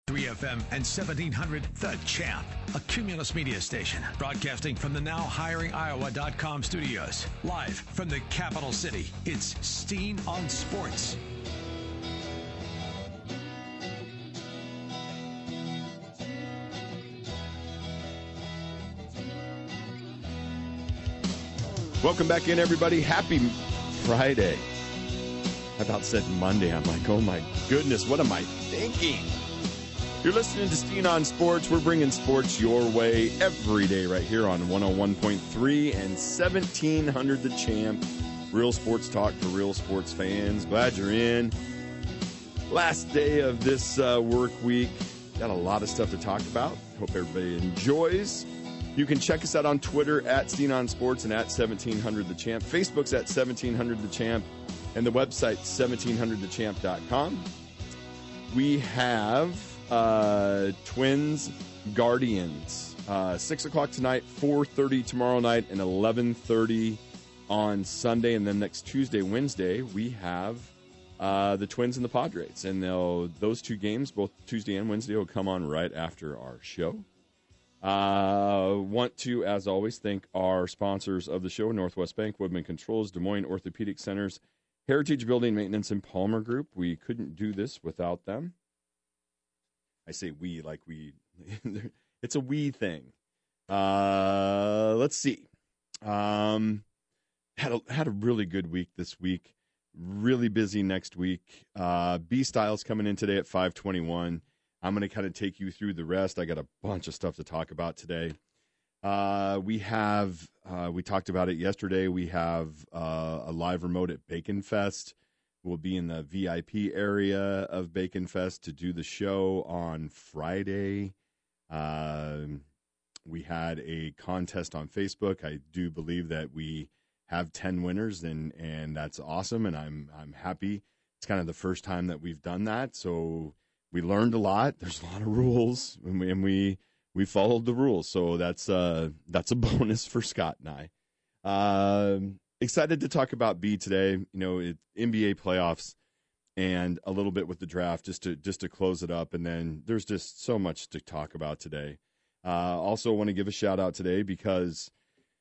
3FM and 1700 The Champ, a Cumulus media station, broadcasting from the NowHiringIowa.com studios. Live from the capital city, it's Steen on Sports. Welcome back in, everybody. Happy Friday. I about said Monday. I'm like, oh my goodness, what am I thinking? You're listening to Steen on Sports. We're bringing sports your way every day right here on 101.3 and 1700 The Champ. Real sports talk for real sports fans. Glad you're in. Last day of this work week. Got a lot of stuff to talk about. Hope everybody enjoys. You can check us out on Twitter at Steen on Sports and at 1700 The Champ. Facebook's at 1700 The Champ. And the website, 1700thechamp.com. We have Twins Guardians. 6 o'clock tonight, 4:30 tomorrow night, and 11:30 on Sunday. And then next Tuesday, Wednesday, we have the Twins and the Padres. And those two games, both Tuesday and Wednesday, will come on right after our show. Want to, as always, thank our sponsors of the show, Northwest Bank, Woodman Controls, Des Moines Orthopedic Centers, Heritage Building Maintenance, and Palmer Group. We couldn't do this without them. I say we like we. It's a we thing. Let's see. Had a really good week this week. Really busy next week. B Styles coming in today at 5:21. I'm going to kind of take you through the rest. I got a bunch of stuff to talk about today. We talked about it yesterday. We have a live remote at Bacon Fest. We'll be in the VIP area of Bacon Fest to do the show on Friday. We had a contest on Facebook. I do believe that we have 10 winners, and that's awesome, and I'm happy. It's kind of the first time that we've done that, so we learned a lot. There's a lot of rules, and we followed the rules, so that's a bonus for Scott and I. Excited to talk about B today. NBA playoffs and a little bit with the draft, just to close it up, and then there's just so much to talk about today. Also, want to give a shout out today because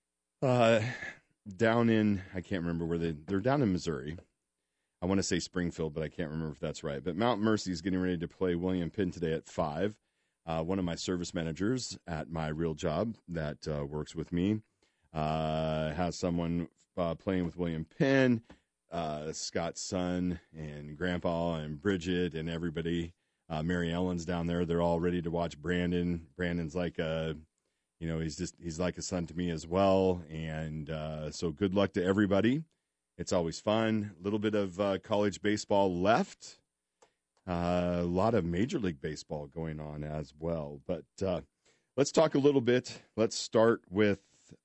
down in, I can't remember where they're down in Missouri. I want to say Springfield, but I can't remember if that's right. But Mount Mercy is getting ready to play William Penn today at 5. One of my service managers at my real job that works with me has someone playing with William Penn, Scott's son and grandpa and Bridget and everybody. Mary Ellen's down there. They're all ready to watch Brandon. Brandon's like he's like a son to me as well. And so good luck to everybody. It's always fun. A little bit of college baseball left. A lot of Major League Baseball going on as well. But let's talk a little bit. Let's start with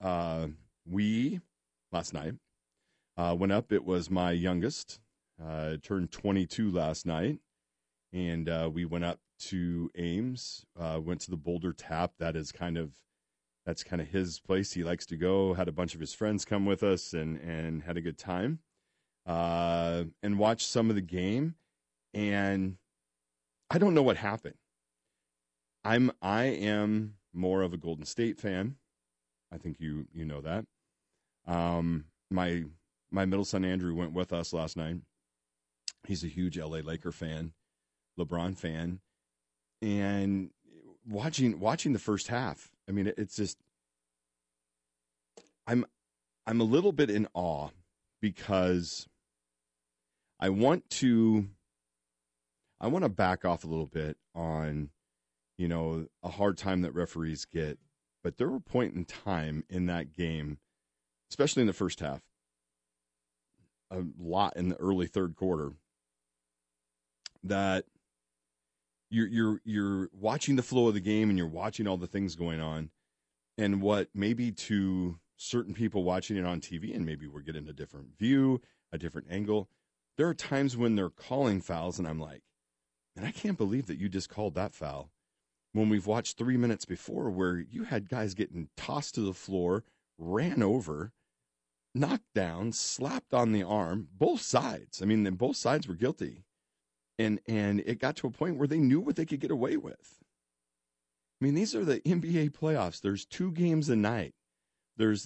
last night. Went up. It was my youngest. Turned 22 last night. And we went up to Ames. Went to the Boulder Tap. That's kind of his place. He likes to go. Had a bunch of his friends come with us and had a good time. And watched some of the game. And I don't know what happened. I am more of a Golden State fan. I think you know that. My middle son Andrew went with us last night. He's a huge LA Laker fan, LeBron fan, and watching the first half. I mean, it's just I'm a little bit in awe because I want to back off a little bit on, a hard time that referees get. But there were a point in time in that game, especially in the first half, a lot in the early third quarter, that you're watching the flow of the game and you're watching all the things going on, and what maybe to certain people watching it on TV, and maybe we're getting a different view, a different angle, there are times when they're calling fouls, and I'm like, and I can't believe that you just called that foul when we've watched 3 minutes before where you had guys getting tossed to the floor, ran over, knocked down, slapped on the arm, both sides. I mean, both sides were guilty. And it got to a point where they knew what they could get away with. I mean, these are the NBA playoffs. There's 2 games a night. There's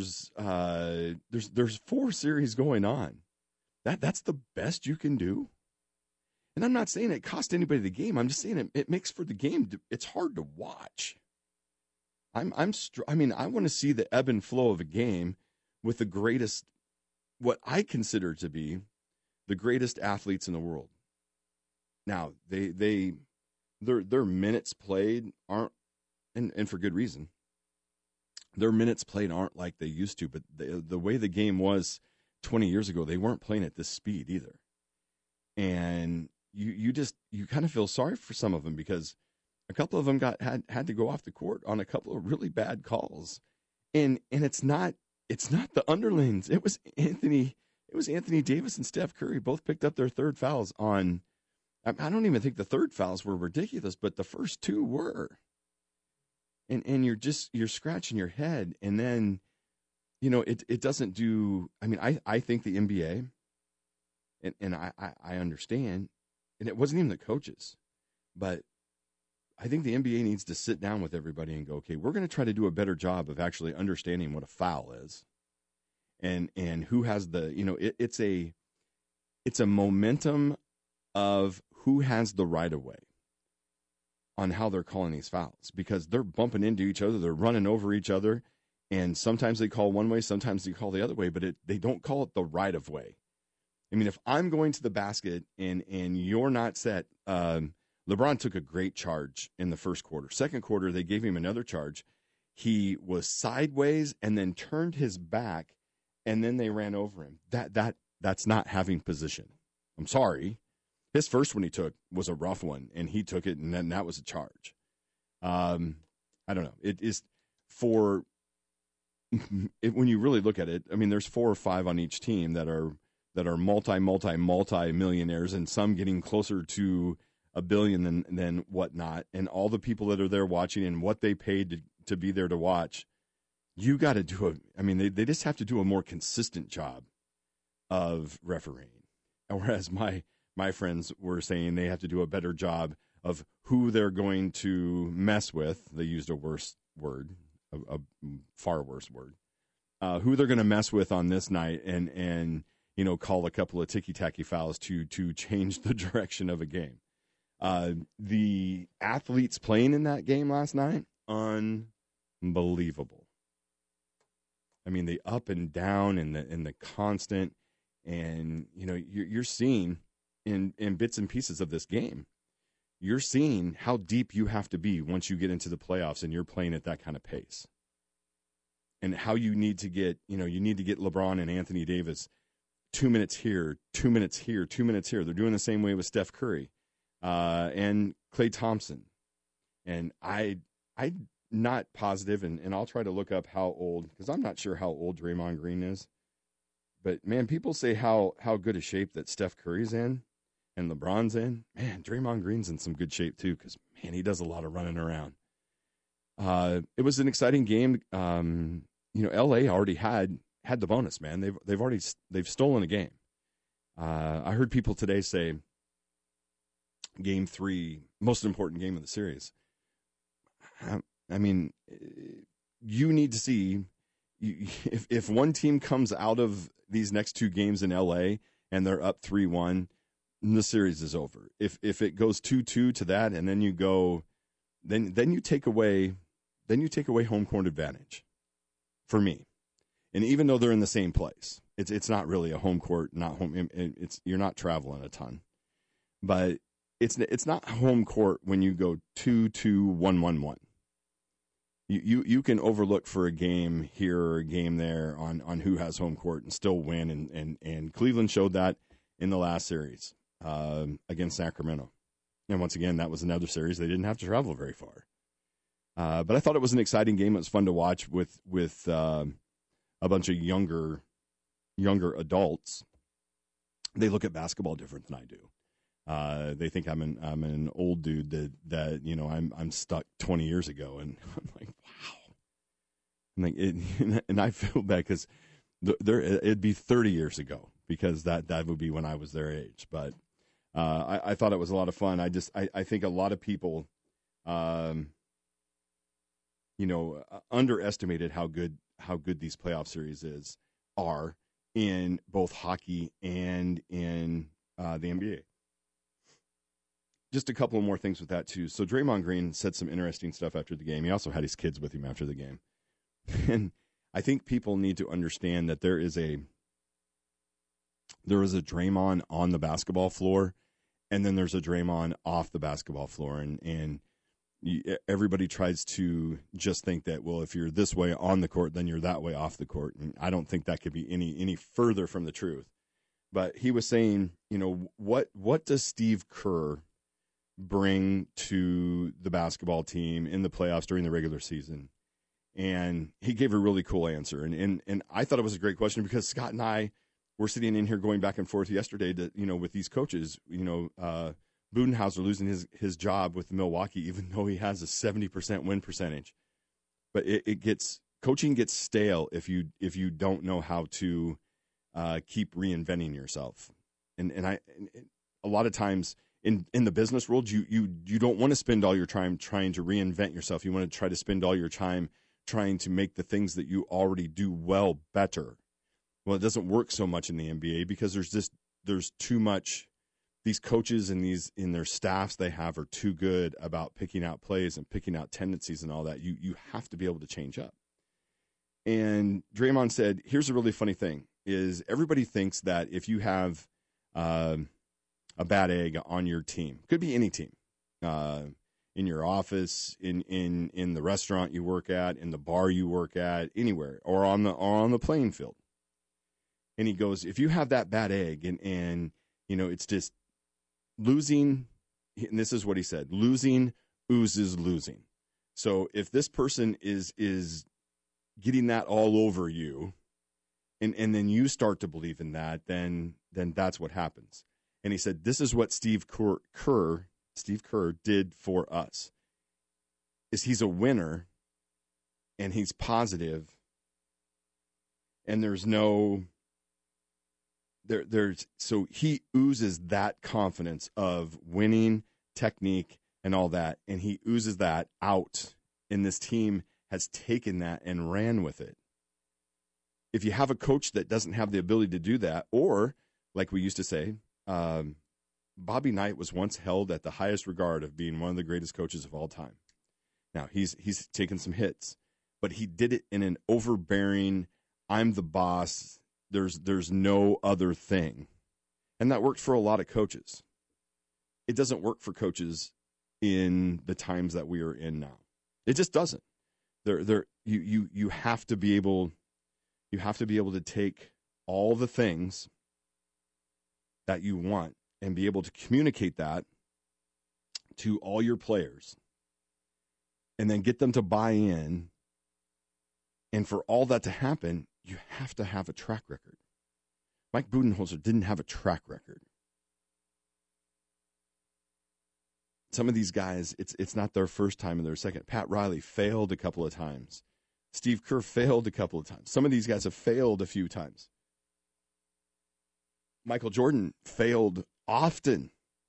4 series going on. That's the best you can do. And I'm not saying it cost anybody the game. I'm just saying it makes for the game. It's hard to watch. I want to see the ebb and flow of a game with the greatest, what I consider to be the greatest athletes in the world. Now, their minutes played aren't, and for good reason, their minutes played aren't like they used to, but the way the game was 20 years ago, they weren't playing at this speed either. And you kind of feel sorry for some of them, because a couple of them had to go off the court on a couple of really bad calls. And it's not the underlings. It was Anthony Davis and Steph Curry both picked up their third fouls on. I don't even think the third fouls were ridiculous, but the first 2 were. And you're scratching your head, and then, it doesn't do. I mean, I think the NBA, and I understand, and it wasn't even the coaches, but I think the NBA needs to sit down with everybody and go, okay, we're going to try to do a better job of actually understanding what a foul is, and who has the, it's a momentum of who has the right of way on how they're calling these fouls, because they're bumping into each other, they're running over each other, and sometimes they call one way, sometimes they call the other way, but they don't call it the right of way. I mean, if I'm going to the basket and you're not set, LeBron took a great charge in the first quarter. Second quarter, they gave him another charge. He was sideways and then turned his back, and then they ran over him. That's not having position. I'm sorry. His first one he took was a rough one, and he took it, and then that was a charge. I don't know. It is for when you really look at it. I mean, there's 4 or 5 on each team that are multi millionaires, and some getting closer to $1 billion than whatnot. And all the people that are there watching and what they paid to be there to watch, you got to do they just have to do a more consistent job of refereeing. Whereas my friends were saying they have to do a better job of who they're going to mess with. They used a worse word, a far worse word. Who they're going to mess with on this night, and call a couple of ticky-tacky fouls to change the direction of a game. The athletes playing in that game last night, unbelievable. I mean, the up and down and the constant, and you're seeing in bits and pieces of this game, you're seeing how deep you have to be once you get into the playoffs and you're playing at that kind of pace, and how you need to get LeBron and Anthony Davis 2 minutes here, 2 minutes here, 2 minutes here. They're doing the same way with Steph Curry and Klay Thompson. And I'm not positive, and I'll try to look up how old, because I'm not sure how old Draymond Green is. But, man, people say how good a shape that Steph Curry's in and LeBron's in. Man, Draymond Green's in some good shape too, because, man, he does a lot of running around. It was an exciting game. L.A. already had the bonus, man. They've stolen a game. I heard people today say Game 3, most important game of the series. I mean, you need to see if one team comes out of these next 2 games in L.A. and they're up 3-1, the series is over. If it goes 2-2 to that, and then you go, then you take away home court advantage for me. And even though they're in the same place, it's not really a home court, not home. You're not traveling a ton, but it's not home court when you go 2-2, 1-1-1. You can overlook for a game here or a game there on who has home court and still win, and Cleveland showed that in the last series against Sacramento. And once again, that was another series they didn't have to travel very far. But I thought it was an exciting game. It was fun to watch with a bunch of younger adults. They look at basketball different than I do. They think I'm an old dude that I'm stuck 20 years ago, and I'm like, wow. I'm like, and I feel bad because it'd be 30 years ago, because that would be when I was their age. But I thought it was a lot of fun. I think a lot of people, underestimated how good these playoff series are in both hockey and in the NBA. Just a couple of more things with that, too. So Draymond Green said some interesting stuff after the game. He also had his kids with him after the game. And I think people need to understand that there is a Draymond on the basketball floor, and then there's a Draymond off the basketball floor. And everybody tries to just think that, well, if you're this way on the court, then you're that way off the court. And I don't think that could be any further from the truth. But he was saying, what does Steve Kerr bring to the basketball team in the playoffs during the regular season? And he gave a really cool answer. And I thought it was a great question because Scott and I were sitting in here going back and forth yesterday with these coaches, Budenholzer losing his job with Milwaukee, even though he has a 70% win percentage. But coaching gets stale if you don't know how to keep reinventing yourself. And a lot of times in the business world, you don't want to spend all your time trying to reinvent yourself. You want to try to spend all your time trying to make the things that you already do well better. Well, it doesn't work so much in the NBA because there's too much. These coaches and in their staffs they have are too good about picking out plays and picking out tendencies and all that. You have to be able to change up. And Draymond said, here's a really funny thing, is everybody thinks that if you have a bad egg on your team, could be any team, in your office, in the restaurant you work at, in the bar you work at, anywhere, or on the playing field. And he goes, if you have that bad egg and it's just losing, and this is what he said, losing oozes losing. So if this person is getting that all over you, and then you start to believe in that, then that's what happens. And he said, this is what Steve Kerr did for us. Is he's a winner, and he's positive, and so he oozes that confidence of winning, technique, and all that, and he oozes that out, and this team has taken that and ran with it. If you have a coach that doesn't have the ability to do that, or, like we used to say, Bobby Knight was once held at the highest regard of being one of the greatest coaches of all time. Now, he's taken some hits, but he did it in an overbearing, I'm the boss, there's no other thing. And that worked for a lot of coaches. It doesn't work for coaches in the times that we are in now. It just doesn't. You have to be able to take all the things that you want and be able to communicate that to all your players and then get them to buy in. And for all that to happen, you have to have a track record. Mike Budenholzer didn't have a track record. Some of these guys, it's not their first time and their second. Pat Riley failed a couple of times. Steve Kerr failed a couple of times. Some of these guys have failed a few times. Michael Jordan failed often.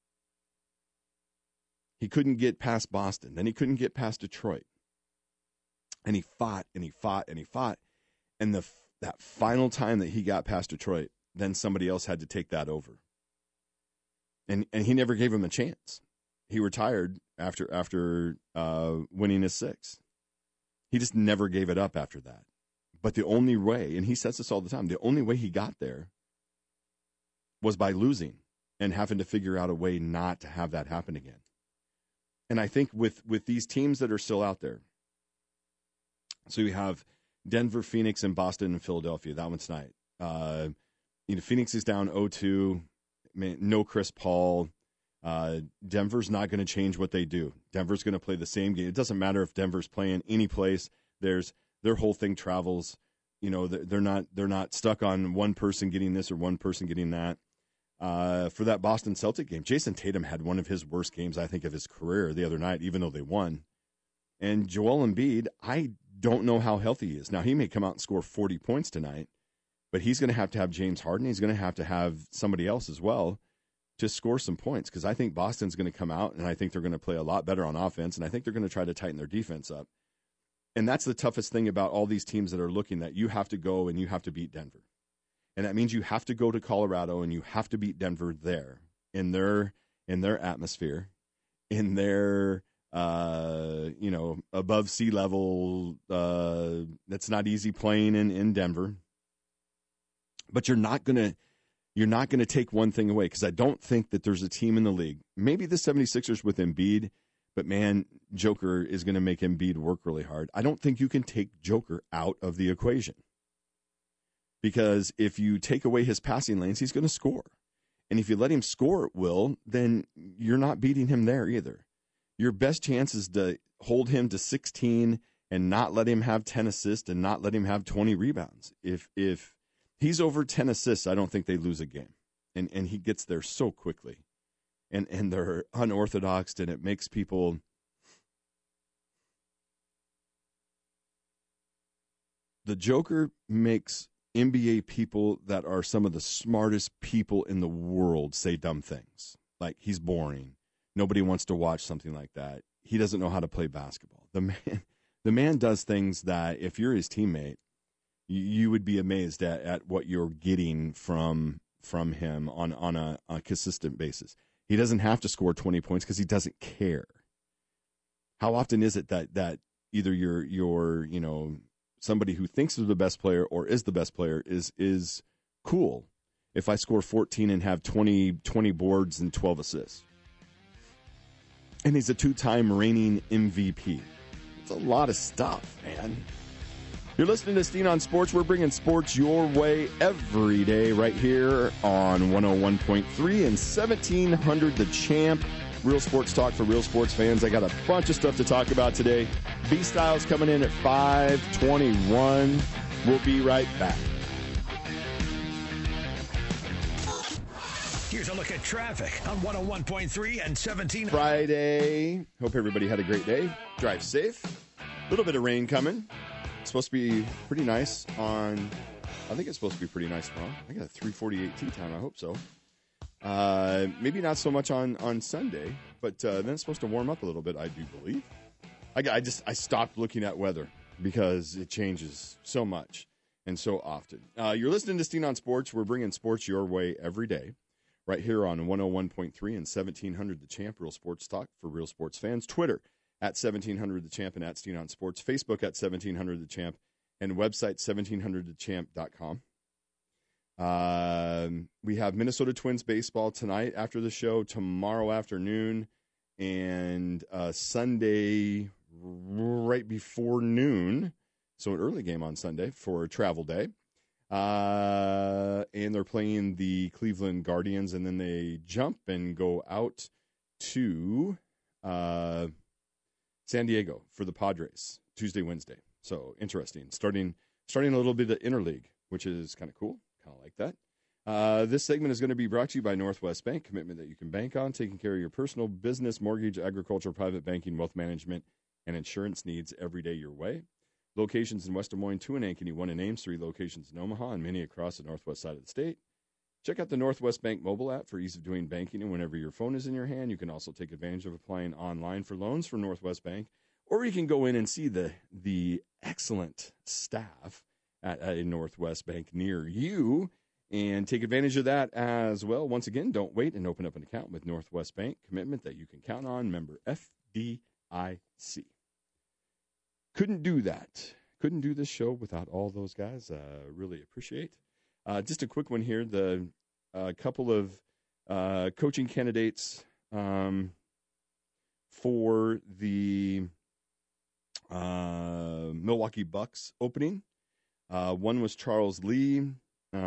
He couldn't get past Boston. Then he couldn't get past Detroit. And he fought and he fought and he fought. And that final time that he got past Detroit, then somebody else had to take that over. And he never gave him a chance. He retired after winning his six. He just never gave it up after that. But the only way, and he says this all the time, the only way he got there was by losing and having to figure out a way not to have that happen again. And I think with these teams that are still out there, so you have Denver, Phoenix, and Boston and Philadelphia. That one's tonight. Phoenix is down 0-2. No Chris Paul. Denver's not going to change what they do. Denver's going to play the same game. It doesn't matter if Denver's playing any place. Their whole thing travels. They're not stuck on one person getting this or one person getting that. For that Boston Celtic game, Jason Tatum had one of his worst games, I think, of his career the other night, even though they won. And Joel Embiid, I don't know how healthy he is. Now, he may come out and score 40 points tonight, but he's going to have James Harden. He's going to have somebody else as well. to score some points, because I think Boston's going to come out, and I think they're going to play a lot better on offense, and I think they're going to try to tighten their defense up. And that's the toughest thing about all these teams that are looking, that you have to go and you have to beat Denver. And that means you have to go to Colorado and you have to beat Denver there in their atmosphere, in their above sea level. That's not easy playing in Denver. But you're not gonna take one thing away, because I don't think that there's a team in the league, maybe the 76ers with Embiid, but man, Joker is going to make Embiid work really hard. I don't think you can take Joker out of the equation, because if you take away his passing lanes, he's going to score. And if you let him score at will, then you're not beating him there either. Your best chance is to hold him to 16 and not let him have 10 assists and not let him have 20 rebounds. If he's over 10 assists, I don't think they lose a game. And he gets there so quickly. And they're unorthodox, and it makes people – the Joker makes NBA people that are some of the smartest people in the world say dumb things. Like, he's boring. Nobody wants to watch something like that. He doesn't know how to play basketball. The man does things that, if you're his teammate, you would be amazed at what you're getting from him on a consistent basis. He doesn't have to score 20 points because he doesn't care. How often is it that either you're somebody who thinks they're the best player or is the best player is cool if I score 14 and have 20 boards and 12 assists? And he's a 2-time reigning MVP. It's a lot of stuff, man. You're listening to Steen on Sports. We're bringing sports your way every day right here on 101.3 and 1700 The Champ. Real sports talk for real sports fans. I got a bunch of stuff to talk about today. B-Styles coming in at 5:21. We'll be right back. Here's a look at traffic on 101.3 and 17. Friday. Hope everybody had a great day. Drive safe. A little bit of rain coming. It's supposed to be pretty nice I think it's supposed to be pretty nice tomorrow. I got a 3:48 tea time. I hope so. Maybe not so much on Sunday, but then it's supposed to warm up a little bit, I do believe. I stopped looking at weather because it changes so much and so often. You're listening to Steen on Sports. We're bringing sports your way every day right here on 101.3 and 1700 The Champ. Real sports talk for real sports fans. Twitter at 1700 The Champ and at Steen on Sports. Facebook at 1700 The Champ and website 1700thechamp.com. We have Minnesota Twins baseball tonight after the show, tomorrow afternoon, and Sunday right before noon. So an early game on Sunday for travel day. And they're playing the Cleveland Guardians, and then they jump and go out to San Diego for the Padres Tuesday, Wednesday. So interesting. Starting a little bit of interleague, which is kind of cool. Kind of like that. This segment is going to be brought to you by Northwest Bank, commitment that you can bank on, taking care of your personal, business, mortgage, agriculture, private banking, wealth management, and insurance needs every day your way. Locations in West Des Moines, 2 in Ankeny, 1 in Ames, 3 locations in Omaha, and many across the northwest side of the state. Check out the Northwest Bank mobile app for ease of doing banking, and whenever your phone is in your hand, you can also take advantage of applying online for loans from Northwest Bank, or you can go in and see the excellent staff at a Northwest Bank near you and take advantage of that as well. Once again, don't wait and open up an account with Northwest Bank, commitment that you can count on, member FDIC. Couldn't do that. Couldn't do this show without all those guys. Really appreciate. Just a quick one here. The couple of coaching candidates for the Milwaukee Bucks opening. One was Charles Lee. He's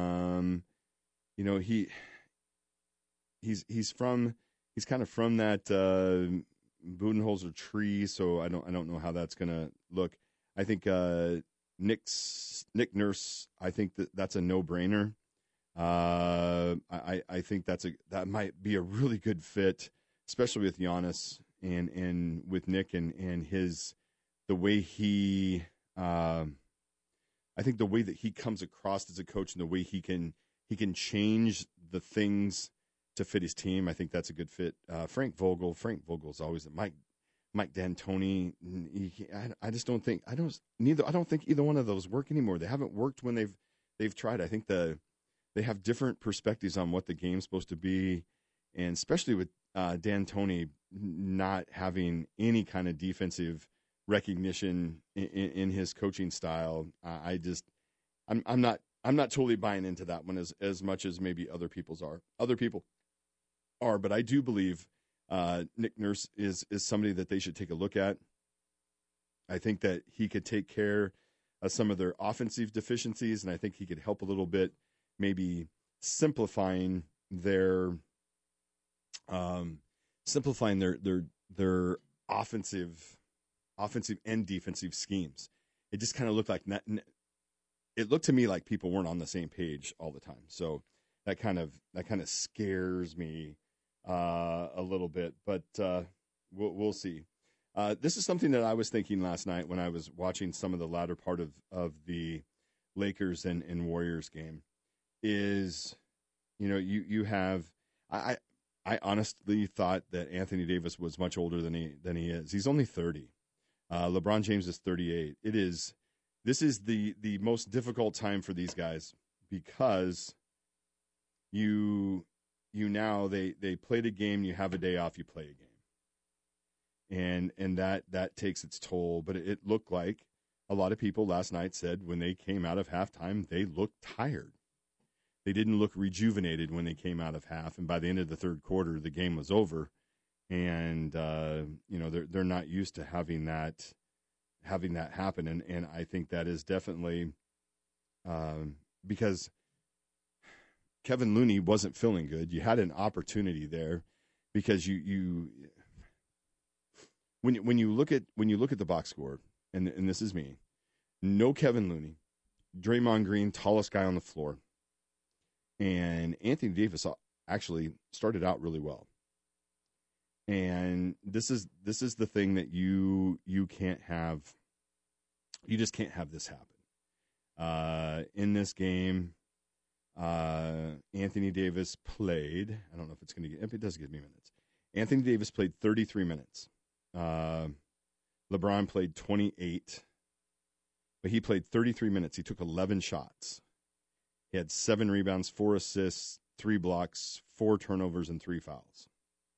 kind of from that Budenholzer tree, so I don't know how that's gonna look. I think Nick Nurse. I think that's a no-brainer. I think that might be a really good fit, especially with Giannis and with Nick and the way he. I think the way that he comes across as a coach and the way he can change the things to fit his team. I think that's a good fit. Frank Vogel's always Mike D'Antoni. I just don't think I don't think either one of those work anymore. They haven't worked when they've tried. I think they have different perspectives on what the game's supposed to be, and especially with D'Antoni not having any kind of defensive recognition in his coaching style. I'm not totally buying into that one as much as maybe other people are, but I do believe Nick Nurse is somebody that they should take a look at. I think that he could take care of some of their offensive deficiencies, and I think he could help a little bit, maybe simplifying their offensive and defensive schemes. It just kind of looked like it looked to me like people weren't on the same page all the time. So that kind of scares me a little bit, but we'll see. This is something that I was thinking last night when I was watching some of the latter part of the Lakers and Warriors game. Is, you have I honestly thought that Anthony Davis was much older than he is. He's only 30. LeBron James is 38. This is the most difficult time for these guys because you now they played a game, you have a day off, you play a game. And that takes its toll, but it looked like a lot of people last night said when they came out of halftime, they looked tired. They didn't look rejuvenated when they came out of half, and by the end of the third quarter, the game was over. And they're not used to having that happen, and I think that is definitely because Kevin Looney wasn't feeling good. You had an opportunity there because when you look at the box score, and this is me, no Kevin Looney, Draymond Green, tallest guy on the floor. And Anthony Davis actually started out really well. And this is the thing that you can't have. You just can't have this happen. In this game, Anthony Davis played. I don't know if it's going to get. If it does give me minutes. Anthony Davis played 33 minutes. LeBron played 28, but he played 33 minutes. He took 11 shots. He had 7 rebounds, 4 assists, 3 blocks, 4 turnovers, and 3 fouls.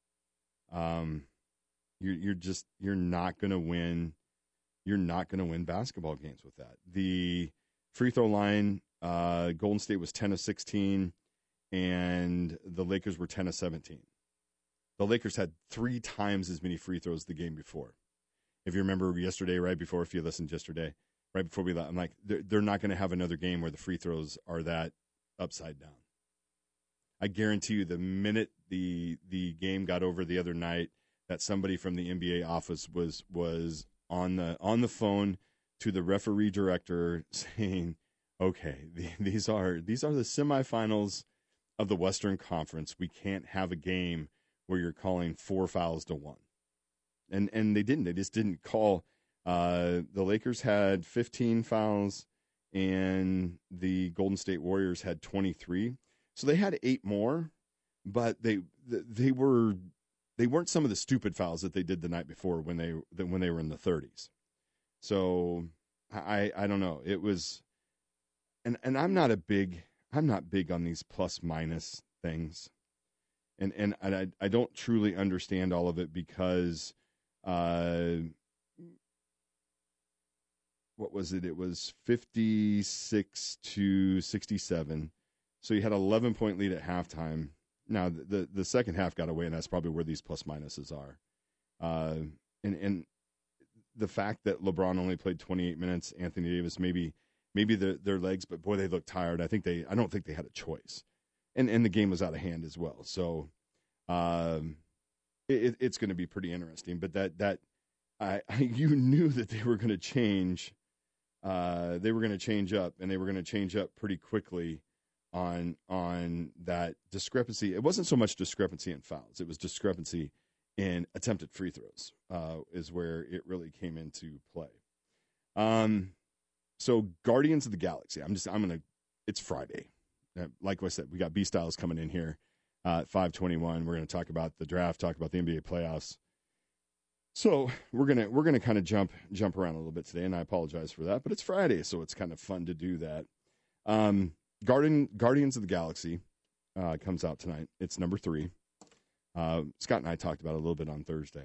You're not going to win. You're not going to win basketball games with that. The free throw line, Golden State was 10 of 16, and the Lakers were 10 of 17. The Lakers had 3 times as many free throws the game before. If you remember yesterday, if you listened yesterday, right before we left, I'm like, they're not going to have another game where the free throws are that upside down. I guarantee you the minute the game got over the other night, that somebody from the NBA office was on the phone to the referee director saying, okay, these are the semifinals of the Western Conference. We can't have a game where you're calling 4 fouls to 1. And they didn't. They just didn't call. The Lakers had 15 fouls, and the Golden State Warriors had 23. So they had 8 more, but they weren't some of the stupid fouls that they did the night before when they were in the 30s. So I don't know. It was, and I'm not big on these plus minus things, and I don't truly understand all of it because. What was it? It was 56-67. So you had an 11-point lead at halftime. Now the second half got away, and that's probably where these plus minuses are. And the fact that LeBron only played 28 minutes, Anthony Davis maybe their legs, but boy, they looked tired. I don't think they had a choice, and the game was out of hand as well. So it's going to be pretty interesting. But you knew that they were going to change. They were going to change up, and they were going to change up pretty quickly on that discrepancy. It wasn't so much discrepancy in fouls; it was discrepancy in attempted free throws. Is where it really came into play. So Guardians of the Galaxy. It's Friday. Like I said, we got B Styles coming in here. at 5:21. We're going to talk about the draft, talk about the NBA playoffs. So we're gonna kind of jump around a little bit today, and I apologize for that, but it's Friday, so it's kind of fun to do that. Guardians of the Galaxy comes out tonight. It's number 3. Scott and I talked about it a little bit on Thursday.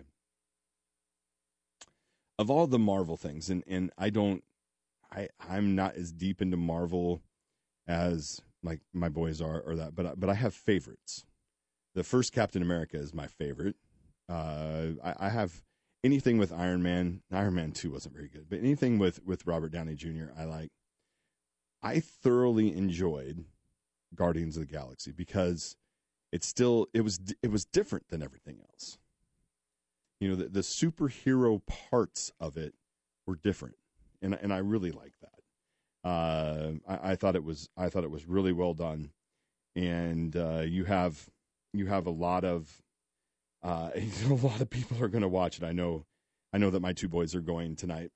Of all the Marvel things, and I'm not as deep into Marvel as like my boys are or that, but I have favorites. The first Captain America is my favorite. I have anything with Iron Man. Iron Man 2 wasn't very good, but anything with Robert Downey Jr. I like. I thoroughly enjoyed Guardians of the Galaxy because it was different than everything else. You know, the superhero parts of it were different, and I really like that. I thought it was really well done, and you have a lot of people are going to watch it. I know that my two boys are going tonight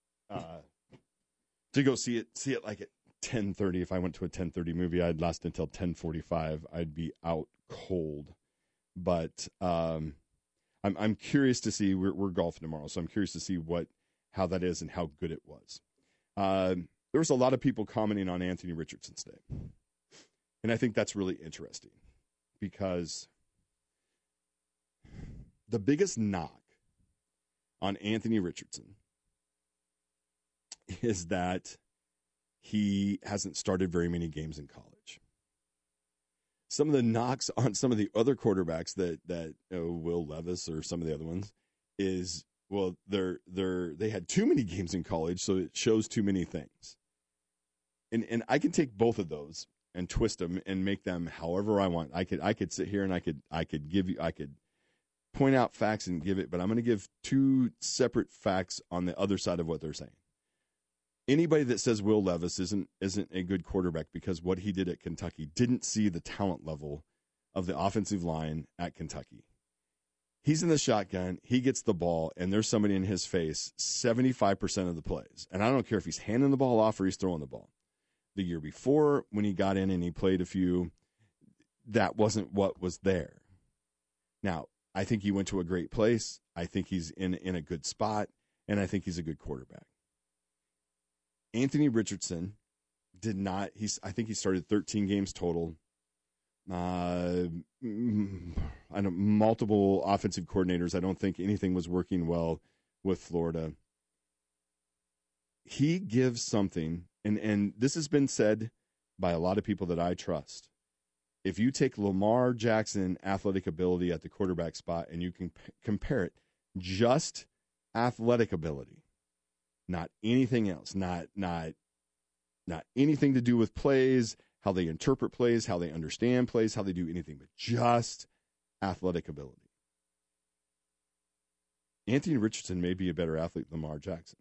to go see it like at 10:30. If I went to a 10:30 movie, I'd last until 10:45. I'd be out cold, but I'm curious to see. We're golfing tomorrow, so I'm curious to see how that is and how good it was. There was a lot of people commenting on Anthony Richardson's day, and I think that's really interesting because the biggest knock on Anthony Richardson is that he hasn't started very many games in college. Some of the knocks on some of the other quarterbacks that Will Levis or some of the other ones is, well, they had too many games in college, so it shows too many things. And I can take both of those and twist them and make them however I want. I could sit here and I could point out facts and give it, but I'm going to give two separate facts on the other side of what they're saying. Anybody that says Will Levis isn't a good quarterback because what he did at Kentucky didn't see the talent level of the offensive line at Kentucky. He's in the shotgun, he gets the ball, and there's somebody in his face 75% of the plays. And I don't care if he's handing the ball off or he's throwing the ball. The year before, when he got in and he played a few, that wasn't what was there. Now, I think he went to a great place. I think he's in a good spot, and I think he's a good quarterback. Anthony Richardson did not. I think he started 13 games total. I know multiple offensive coordinators. I don't think anything was working well with Florida. He gives something, and this has been said by a lot of people that I trust. If you take Lamar Jackson athletic ability at the quarterback spot and you can compare it, just athletic ability, not anything else, not anything to do with plays, how they interpret plays, how they understand plays, how they do anything, but just athletic ability. Anthony Richardson may be a better athlete than Lamar Jackson.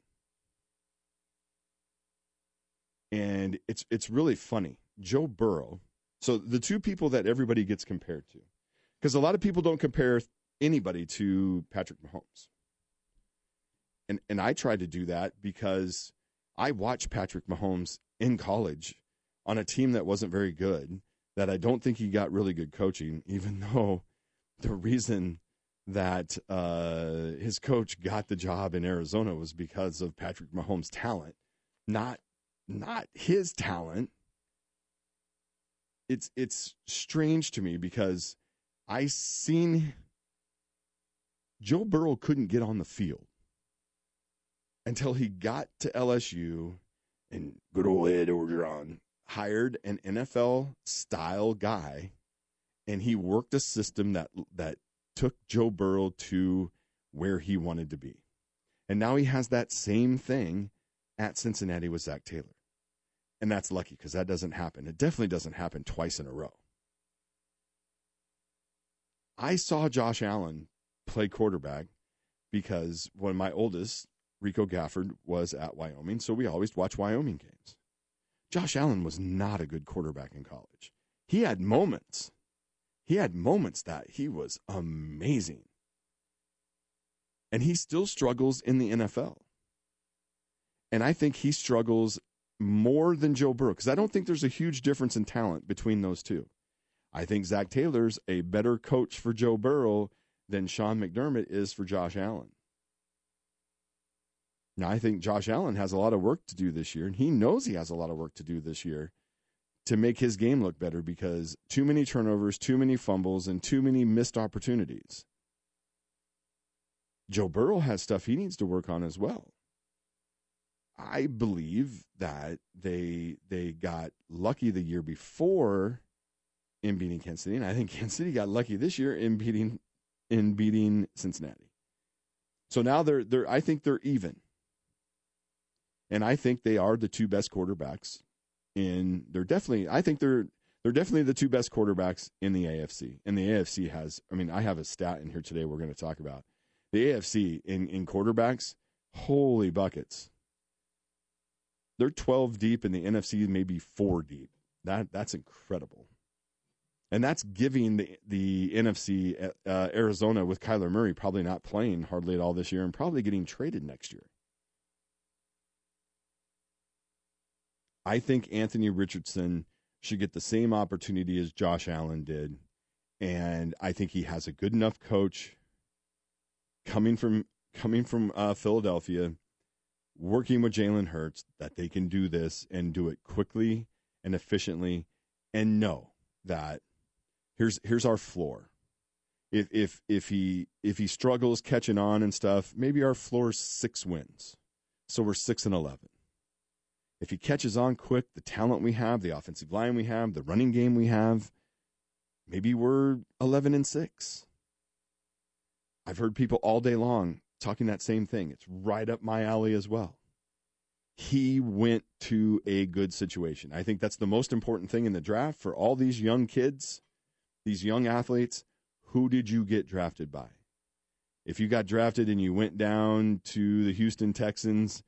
And it's really funny. Joe Burrow, so the two people that everybody gets compared to, because a lot of people don't compare anybody to Patrick Mahomes. And I tried to do that because I watched Patrick Mahomes in college on a team that wasn't very good, that I don't think he got really good coaching, even though the reason that his coach got the job in Arizona was because of Patrick Mahomes' talent, not his talent. It's strange to me because I seen Joe Burrow couldn't get on the field until he got to LSU and good old Ed Orgeron hired an NFL-style guy, and he worked a system that took Joe Burrow to where he wanted to be. And now he has that same thing at Cincinnati with Zach Taylor. And that's lucky because that doesn't happen. It definitely doesn't happen twice in a row. I saw Josh Allen play quarterback because when my oldest, Rico Gafford, was at Wyoming, so we always watch Wyoming games. Josh Allen was not a good quarterback in college. He had moments. That he was amazing. And he still struggles in the NFL. And I think he struggles more than Joe Burrow because I don't think there's a huge difference in talent between those two. I think Zach Taylor's a better coach for Joe Burrow than Sean McDermott is for Josh Allen. Now, I think Josh Allen has a lot of work to do this year, and he knows he has a lot of work to do this year to make his game look better because too many turnovers, too many fumbles, and too many missed opportunities. Joe Burrow has stuff he needs to work on as well. I believe that they got lucky the year before in beating Kansas City, and I think Kansas City got lucky this year in beating Cincinnati. So now I think they're even. And I think they are the two best quarterbacks I think they're definitely the two best quarterbacks in the AFC. And the AFC has, I have a stat in here today we're going to talk about. The AFC in quarterbacks, holy buckets. They're 12 deep, and the NFC maybe 4 deep. That's incredible. And that's giving the NFC Arizona with Kyler Murray probably not playing hardly at all this year and probably getting traded next year. I think Anthony Richardson should get the same opportunity as Josh Allen did. And I think he has a good enough coach coming from Philadelphia, working with Jalen Hurts, that they can do this and do it quickly and efficiently and know that here's our floor. If he struggles catching on and stuff, maybe our floor is 6 wins. So we're 6-11. If he catches on quick, the talent we have, the offensive line we have, the running game we have, maybe we're 11-6. I've heard people all day long talking that same thing. It's right up my alley as well. He went to a good situation. I think that's the most important thing in the draft for all these young kids, these young athletes. Who did you get drafted by? If you got drafted and you went down to the Houston Texans,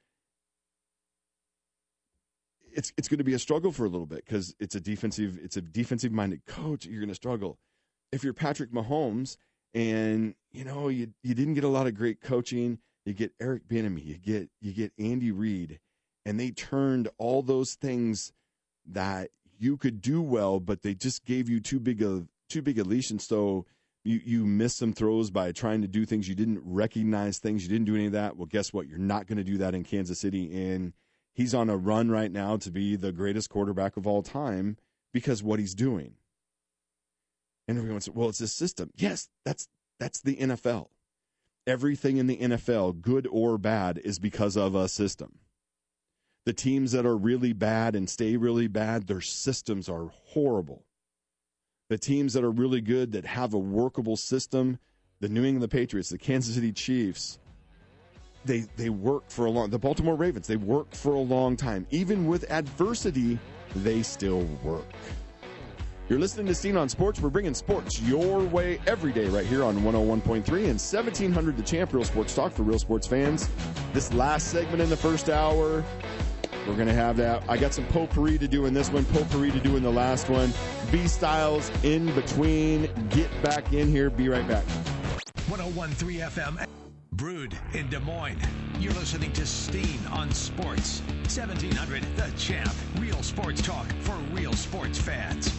it's going to be a struggle for a little bit because it's a defensive-minded coach. You're going to struggle. If you're Patrick Mahomes and you didn't get a lot of great coaching, you get Eric Bieniemy, you get Andy Reid, and they turned all those things that you could do well, but they just gave you too big a leash, and so you missed some throws by trying to do things. You didn't recognize things. You didn't do any of that. Well, guess what? You're not going to do that in Kansas City, and he's on a run right now to be the greatest quarterback of all time because what he's doing. And everyone says, well, it's a system. Yes, that's the NFL. Everything in the NFL, good or bad, is because of a system. The teams that are really bad and stay really bad, their systems are horrible. The teams that are really good, that have a workable system, the New England Patriots, the Kansas City Chiefs, they work for the Baltimore Ravens, they work for a long time. Even with adversity, they still work. You're listening to Steen on Sports. We're bringing sports your way every day right here on 101.3 and 1700 The Champ, Real Sports Talk for real sports fans. This last segment in the first hour, we're going to have that. I got some potpourri to do in this one, potpourri to do in the last one. B-Styles in between. Get back in here. Be right back. 101.3 FM. Brewed in Des Moines. You're listening to Steen on Sports. 1700 The Champ. Real sports talk for real sports fans.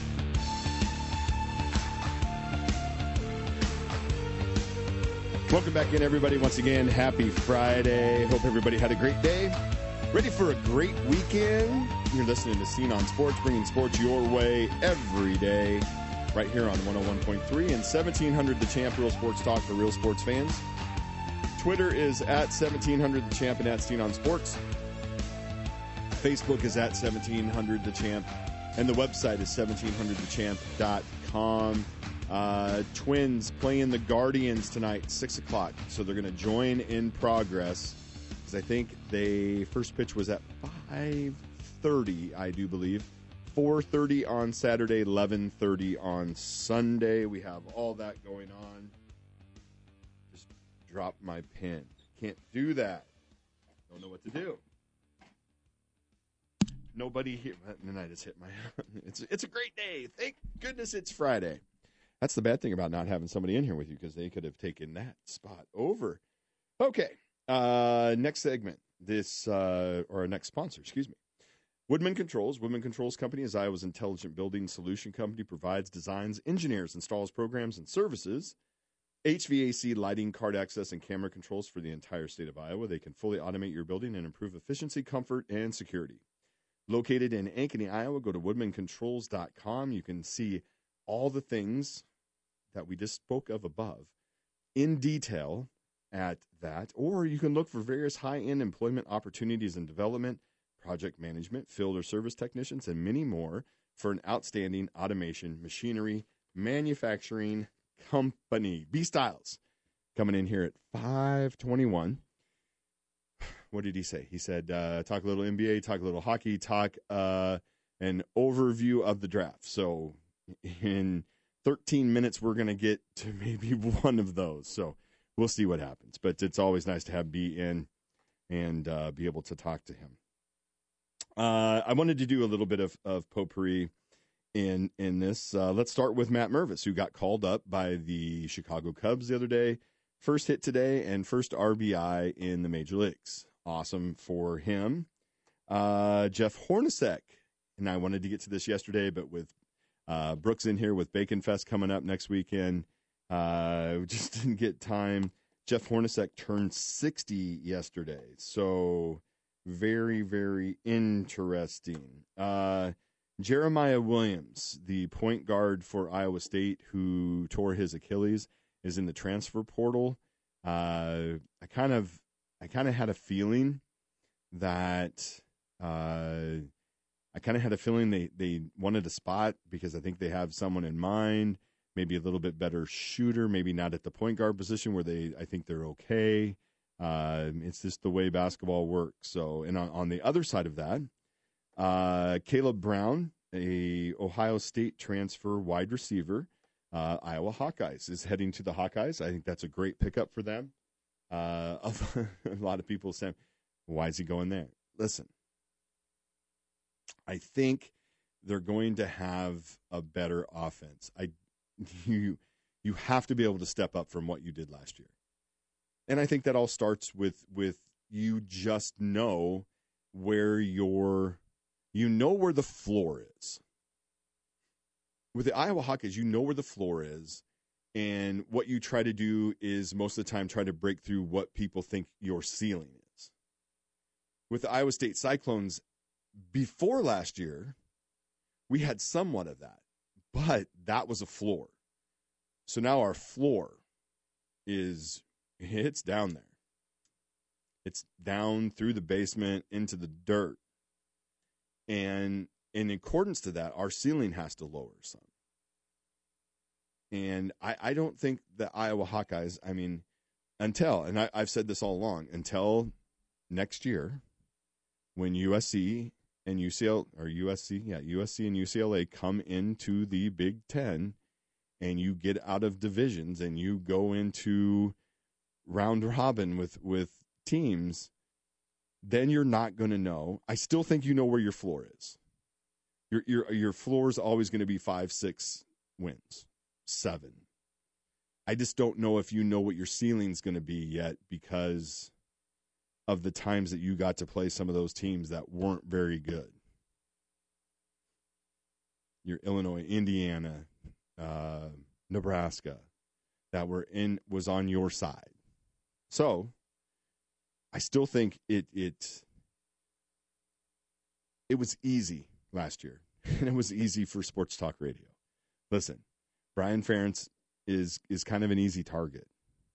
Welcome back in, everybody. Once again, happy Friday. Hope everybody had a great day. Ready for a great weekend? You're listening to Steen on Sports, bringing sports your way every day. Right here on 101.3 and 1700 The Champ, Real Sports Talk for real sports fans. Twitter is at 1700 The Champ and at Steen on Sports. Facebook is at 1700 The Champ. And the website is 1700thechamp.com. Twins playing the Guardians tonight, 6 o'clock. So they're going to join in progress. Because I think they first pitch was at 5:30, I do believe. 4:30 on Saturday, 11:30 on Sunday. We have all that going on. Just dropped my pen. Can't do that. Don't know what to do. Nobody here. And I just hit my. It's a great day. Thank goodness it's Friday. That's the bad thing about not having somebody in here with you, because they could have taken that spot over. Okay. Next segment. Or next sponsor, excuse me. Woodman Controls. Woodman Controls Company is Iowa's intelligent building solution company, provides designs, engineers, installs, programs, and services. HVAC, lighting, card access, and camera controls for the entire state of Iowa. They can fully automate your building and improve efficiency, comfort, and security. Located in Ankeny, Iowa, go to woodmancontrols.com. You can see all the things that we just spoke of above in detail at that, or you can look for various high-end employment opportunities and development, project management, field or service technicians, and many more for an outstanding automation, machinery, manufacturing company. B Styles coming in here at 5:21. What did he say? He said, talk a little NBA, talk a little hockey, talk an overview of the draft. So in 13 minutes, we're going to get to maybe one of those. So we'll see what happens. But it's always nice to have B in and be able to talk to him. I wanted to do a little bit of potpourri in this. Let's start with Matt Mervis, who got called up by the Chicago Cubs the other day. First hit today and first RBI in the major leagues. Awesome for him. Jeff Hornacek, and I wanted to get to this yesterday, but with Brooks in here with Bacon Fest coming up next weekend, just didn't get time. Jeff Hornacek turned 60 yesterday, so very, very interesting. Jeremiah Williams, the point guard for Iowa State who tore his Achilles, is in the transfer portal. I kind of had a feeling that they wanted a spot because I think they have someone in mind, maybe a little bit better shooter, maybe not at the point guard position where I think they're okay. It's just the way basketball works. So, and on the other side of that, Caleb Brown, a Ohio State transfer wide receiver, Iowa Hawkeyes, is heading to the Hawkeyes. I think that's a great pickup for them. A lot of people say, why is he going there? Listen, I think they're going to have a better offense. You have to be able to step up from what you did last year. And I think that all starts with you just know where where the floor is. With the Iowa Hawkeyes, you know where the floor is, and what you try to do is most of the time try to break through what people think your ceiling is. With the Iowa State Cyclones, before last year, we had somewhat of that, but that was a floor. So now our floor it's down there. It's down through the basement into the dirt. And in accordance to that, our ceiling has to lower some. And I don't think the Iowa Hawkeyes, I've said this all along, until next year when USC and UCLA come into the Big Ten and you get out of divisions and you go into round robin with teams, then you're not going to know. I still think you know where your floor is. Your floor is always going to be 5-6 wins, 7. I just don't know if you know what your ceiling's going to be yet because of the times that you got to play some of those teams that weren't very good. Your Illinois, Indiana, Nebraska, that was on your side. So I still think it was easy last year, and it was easy for Sports Talk Radio. Listen, Brian Ferentz is kind of an easy target.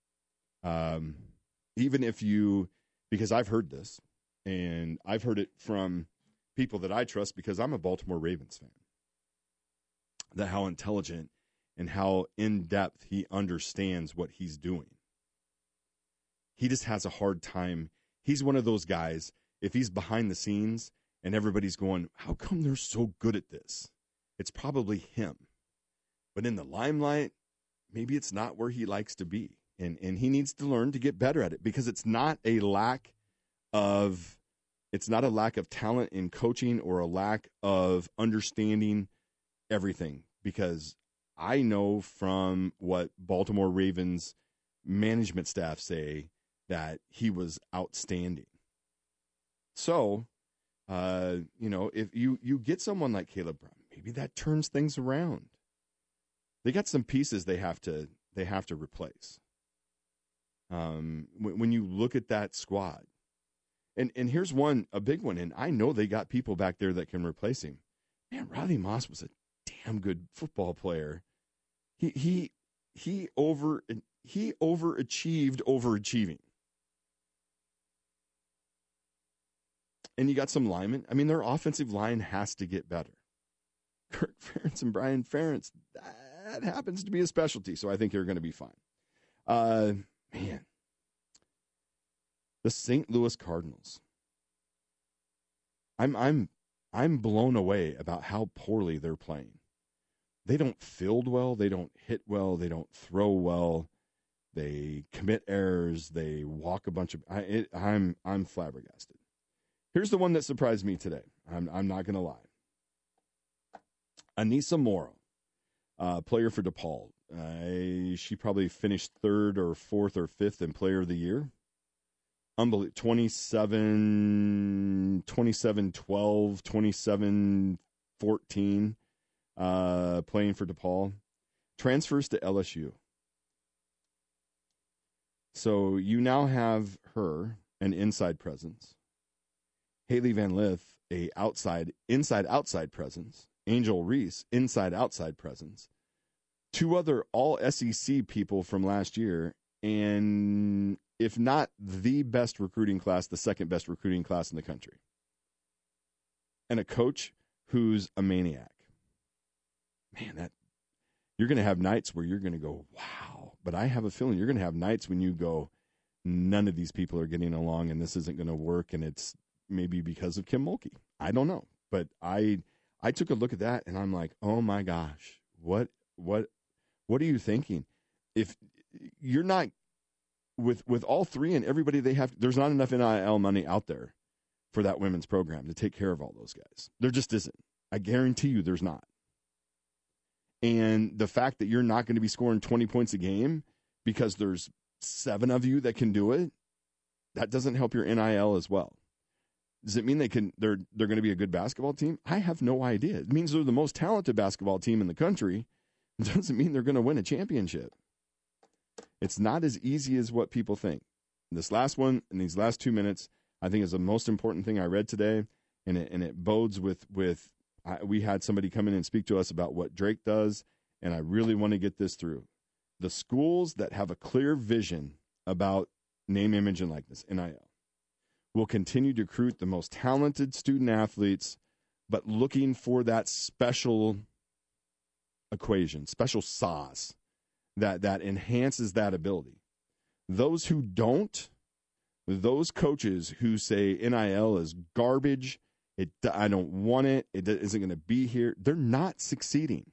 Even if because I've heard this, and I've heard it from people that I trust because I'm a Baltimore Ravens fan, that how intelligent and how in-depth he understands what he's doing. He just has a hard time. He's one of those guys, if he's behind the scenes and everybody's going, how come they're so good at this? It's probably him. But in the limelight, maybe it's not where he likes to be. And he needs to learn to get better at it because it's not a lack of talent in coaching or a lack of understanding everything. Because I know from what Baltimore Ravens management staff say that he was outstanding. So If you get someone like Caleb Brown, maybe that turns things around. They got some pieces they have to replace. When you look at that squad, and here's a big one, and I know they got people back there that can replace him. Man, Riley Moss was a damn good football player. He overachieved overachieving. And you got some linemen. I mean, their offensive line has to get better. Kirk Ferentz and Brian Ferentz, that happens to be a specialty, so I think you're going to be fine. Man, the St. Louis Cardinals. I'm blown away about how poorly they're playing. They don't field well. They don't hit well. They don't throw well. They commit errors. They walk a bunch of. I'm flabbergasted. Here's the one that surprised me today. I'm not going to lie. Anissa Morrow, player for DePaul. She probably finished 3rd or 4th or 5th in Player of the Year. Unbelievable. 27-12, 27-14, playing for DePaul. Transfers to LSU. So you now have her, an inside presence. Haley Van Lith, a inside-outside presence. Angel Reese, inside-outside presence. 2 other all-SEC people from last year, and if not the best recruiting class, the second best recruiting class in the country. And a coach who's a maniac. Man, you're going to have nights where you're going to go, wow. But I have a feeling you're going to have nights when you go, none of these people are getting along and this isn't going to work, and it's maybe because of Kim Mulkey. I don't know. But I took a look at that, and I'm like, oh, my gosh, what are you thinking? If you're not with all 3 and everybody they have, there's not enough NIL money out there for that women's program to take care of all those guys. There just isn't. I guarantee you there's not. And the fact that you're not going to be scoring 20 points a game because there's 7 of you that can do it, that doesn't help your NIL as well. Does it mean they're going to be a good basketball team? I have no idea. It means they're the most talented basketball team in the country. It doesn't mean they're going to win a championship. It's not as easy as what people think. This last one, in these last 2 minutes, I think is the most important thing I read today, and it bodes with we had somebody come in and speak to us about what Drake does, and I really want to get this through. The schools that have a clear vision about name, image, and likeness, NIL, will continue to recruit the most talented student athletes, but looking for that special equation, special sauce that enhances that ability. Those who don't, those coaches who say NIL is garbage, I don't want it, it isn't going to be here, they're not succeeding.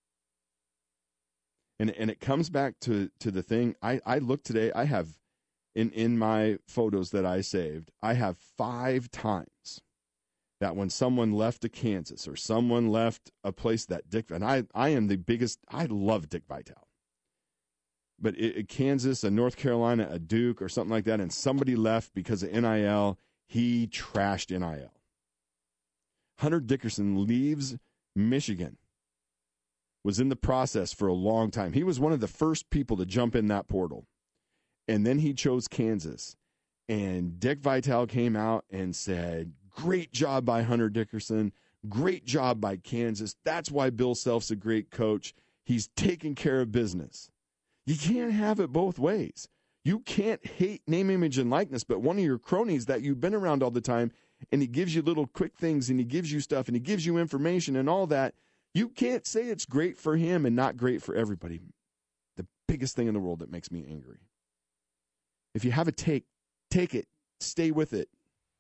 And it comes back to the thing. I look today, I have in my photos that I saved, I have 5 times that when someone left a Kansas or someone left a place that Dick, and I am the biggest, I love Dick Vitale. But Kansas, a North Carolina, a Duke, or something like that, and somebody left because of NIL, he trashed NIL. Hunter Dickerson leaves Michigan, was in the process for a long time. He was one of the first people to jump in that portal. And then he chose Kansas. And Dick Vitale came out and said, great job by Hunter Dickerson. Great job by Kansas. That's why Bill Self's a great coach. He's taking care of business. You can't have it both ways. You can't hate name, image, and likeness, but one of your cronies that you've been around all the time, and he gives you little quick things, and he gives you stuff, and he gives you information and all that, you can't say it's great for him and not great for everybody. The biggest thing in the world that makes me angry. If you have a take it. Stay with it.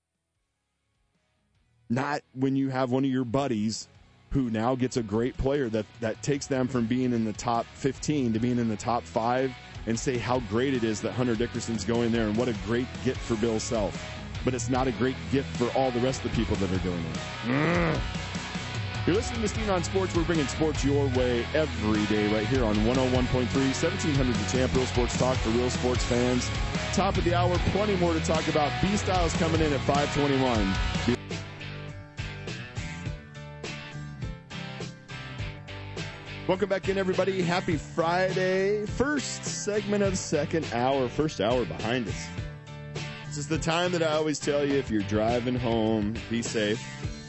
Not when you have one of your buddies who now gets a great player that takes them from being in the top 15 to being in the top 5 and say how great it is that Hunter Dickerson's going there and what a great gift for Bill Self. But it's not a great gift for all the rest of the people that are doing it. You're listening to Steen on Sports. We're bringing sports your way every day right here on 101.3, 1700 The Champ, Real Sports Talk for real sports fans. Top of the hour, plenty more to talk about. B-Styles coming in at 5:21. Welcome back in, everybody. Happy Friday. First segment of the second hour. First hour behind us. This is the time that I always tell you, if you're driving home, be safe.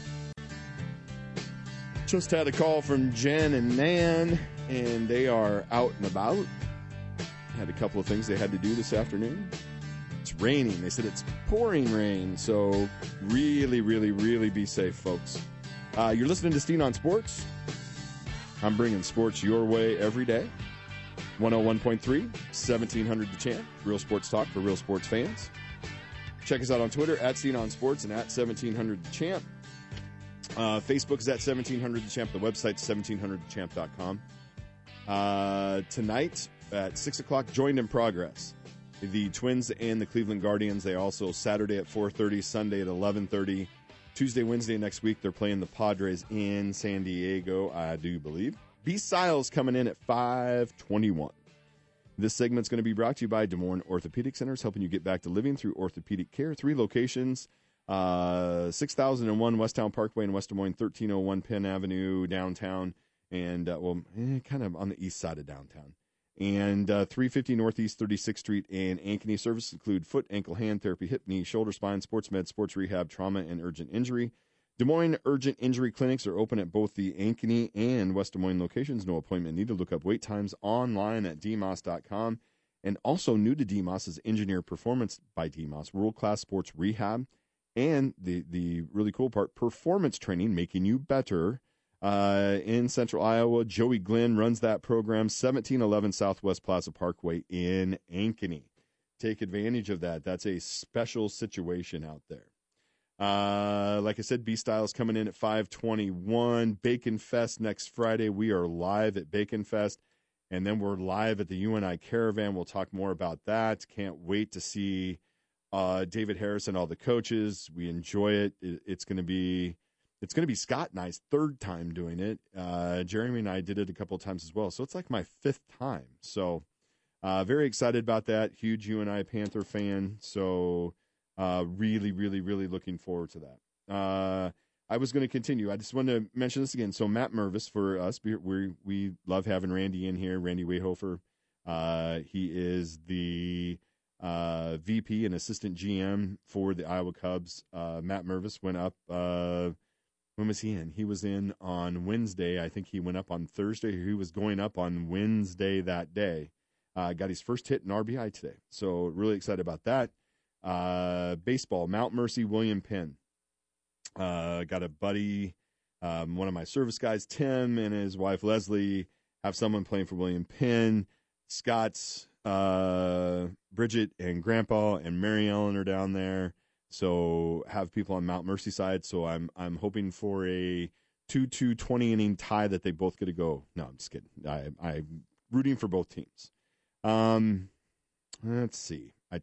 Just had a call from Jen and Nan, and they are out and about. Had a couple of things they had to do this afternoon. It's raining. They said it's pouring rain, so really, really, really be safe, folks. You're listening to Steen on Sports. I'm bringing sports your way every day. 101.3, 1700 The Champ. Real sports talk for real sports fans. Check us out on Twitter, at Steen on Sports and at 1700 The Champ. Facebook is at 1700 The Champ. The website's 1700thechamp.com. Tonight at 6 o'clock, Joined in Progress. The Twins and the Cleveland Guardians. They also Saturday at 4:30, Sunday at 11:30. Tuesday, Wednesday next week, they're playing the Padres in San Diego, I do believe. B. Siles coming in at 5:21. This segment's going to be brought to you by Des Moines Orthopedic Centers, helping you get back to living through orthopedic care. 3 locations, 6001 Westtown Parkway in West Des Moines, 1301 Penn Avenue downtown, and, kind of on the east side of downtown. And 350 Northeast 36th Street in Ankeny. Services include foot, ankle, hand therapy, hip, knee, shoulder, spine, sports med, sports rehab, trauma, and urgent injury. Des Moines Urgent Injury Clinics are open at both the Ankeny and West Des Moines locations. No appointment needed. Look up wait times online at dmos.com. And also new to DMOS is Engineer Performance by DMOS, world-class sports rehab. And the really cool part, performance training, making you better. In Central Iowa, Joey Glenn runs that program, 1711 Southwest Plaza Parkway in Ankeny. Take advantage of that. That's a special situation out there. Like I said, B-Style's coming in at 5:21. Bacon Fest next Friday. We are live at Bacon Fest, and then we're live at the UNI Caravan. We'll talk more about that. Can't wait to see David Harris and all the coaches. We enjoy it. It's going to be Scott and I's third time doing it. Jeremy and I did it a couple of times as well. So it's like my 5th time. So very excited about that. Huge UNI Panther fan. So really, really, really looking forward to that. I was going to continue. I just wanted to mention this again. So Matt Mervis, for us, we love having Randy in here, Randy Wayhofer. He is the VP and assistant GM for the Iowa Cubs. Matt Mervis went up when was he in? He was in on Wednesday. I think he went up on Thursday. He was going up on Wednesday that day. Got his first hit in RBI today. So really excited about that. Baseball, Mount Mercy, William Penn. Got a buddy, one of my service guys, Tim, and his wife, Leslie, have someone playing for William Penn. Scott's, Bridget and Grandpa and Mary Ellen are down there. So have people on Mount Mercy side. So I'm hoping for a 2-2 20-inning tie that they both get to go. No, I'm just kidding. I'm rooting for both teams. Let's see. I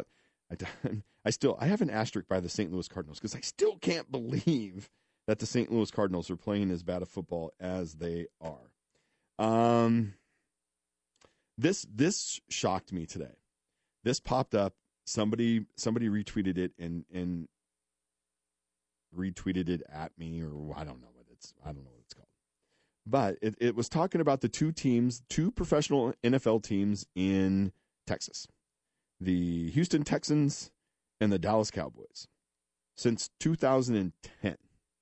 have an asterisk by the St. Louis Cardinals because I still can't believe that the St. Louis Cardinals are playing as bad a football as they are. This shocked me today. This popped up. Somebody retweeted it and retweeted it at me, or I don't know what it's called. But it was talking about the two professional NFL teams in Texas, the Houston Texans and the Dallas Cowboys. Since 2010,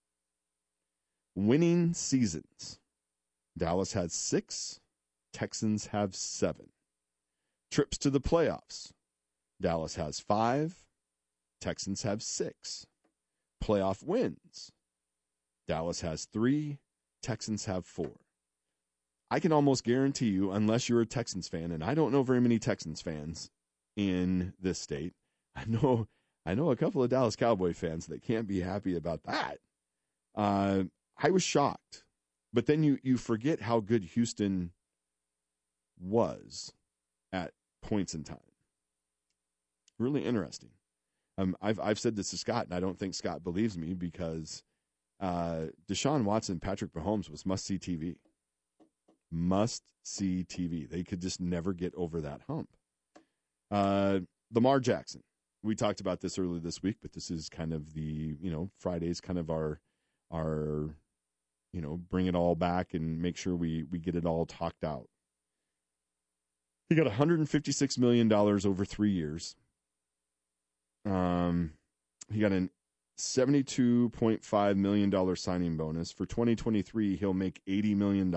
winning seasons. Dallas has 6, Texans have 7. Trips to the playoffs. Dallas has 5, Texans have 6. Playoff wins. Dallas has 3, Texans have 4. I can almost guarantee you, unless you're a Texans fan, and I don't know very many Texans fans in this state, I know a couple of Dallas Cowboy fans that can't be happy about that. I was shocked. But then you forget how good Houston was at points in time. Really interesting. I've said this to Scott, and I don't think Scott believes me because Deshaun Watson, Patrick Mahomes was must-see TV. Must-see TV. They could just never get over that hump. Lamar Jackson. We talked about this earlier this week, but this is kind of the, Friday's kind of our bring it all back and make sure we get it all talked out. He got $156 million over 3 years. He got a $72.5 million signing bonus. For 2023, he'll make $80 million.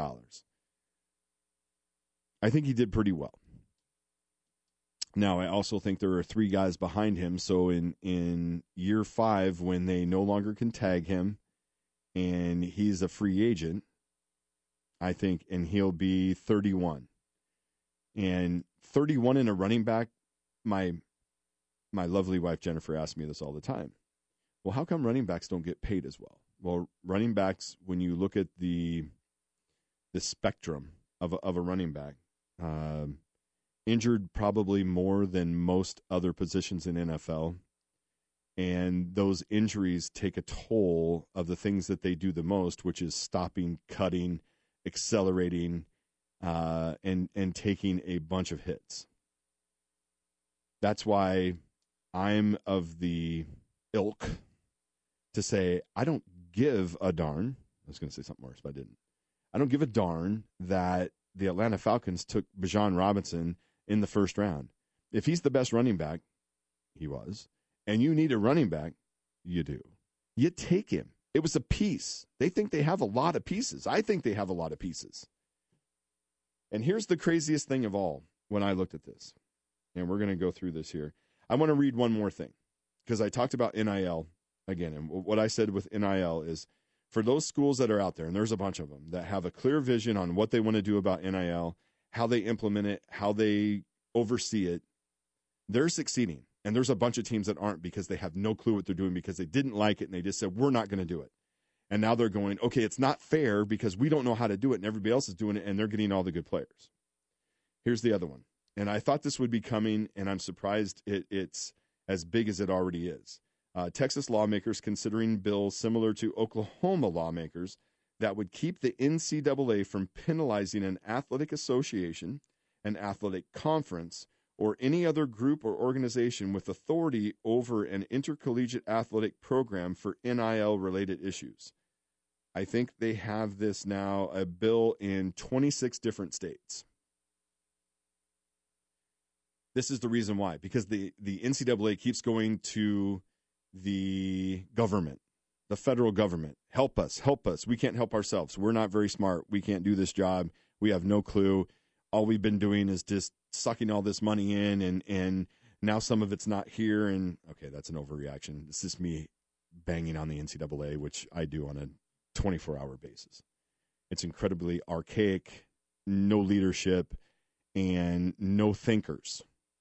I think he did pretty well. Now, I also think there are 3 guys behind him. So in year 5, when they no longer can tag him and he's a free agent, I think, and he'll be 31. And 31 in a running back, my lovely wife Jennifer asks me this all the time. Well, how come running backs don't get paid as well? Well, running backs, when you look at the spectrum of a running back, injured probably more than most other positions in NFL. And those injuries take a toll of the things that they do the most, which is stopping, cutting, accelerating, and taking a bunch of hits. That's why I'm of the ilk to say I don't give a darn. I was going to say something worse, but I didn't. I don't give a darn that the Atlanta Falcons took Bijan Robinson in the first round. If he's the best running back, he was, and you need a running back, you do. You take him. It was a piece. They think they have a lot of pieces. I think they have a lot of pieces. And here's the craziest thing of all when I looked at this, and we're going to go through this here. I want to read one more thing because I talked about NIL again, and what I said with NIL is for those schools that are out there, and there's a bunch of them, that have a clear vision on what they want to do about NIL, how they implement it, how they oversee it, they're succeeding. And there's a bunch of teams that aren't because they have no clue what they're doing because they didn't like it and they just said, we're not going to do it. And now they're going, okay, it's not fair because we don't know how to do it and everybody else is doing it and they're getting all the good players. Here's the other one. And I thought this would be coming, and I'm surprised it's as big as it already is. Texas lawmakers considering bills similar to Oklahoma lawmakers that would keep the NCAA from penalizing an athletic association, an athletic conference, or any other group or organization with authority over an intercollegiate athletic program for NIL-related issues. I think they have this now, a bill in 26 different states. This is the reason why, because the NCAA keeps going to the government, the federal government. Help us. We can't help ourselves. We're not very smart. We can't do this job. We have no clue. All we've been doing is just sucking all this money in, and now some of it's not here. And, okay, that's an overreaction. It's just me banging on the NCAA, which I do on a 24-hour basis. It's incredibly archaic, no leadership, and no thinkers.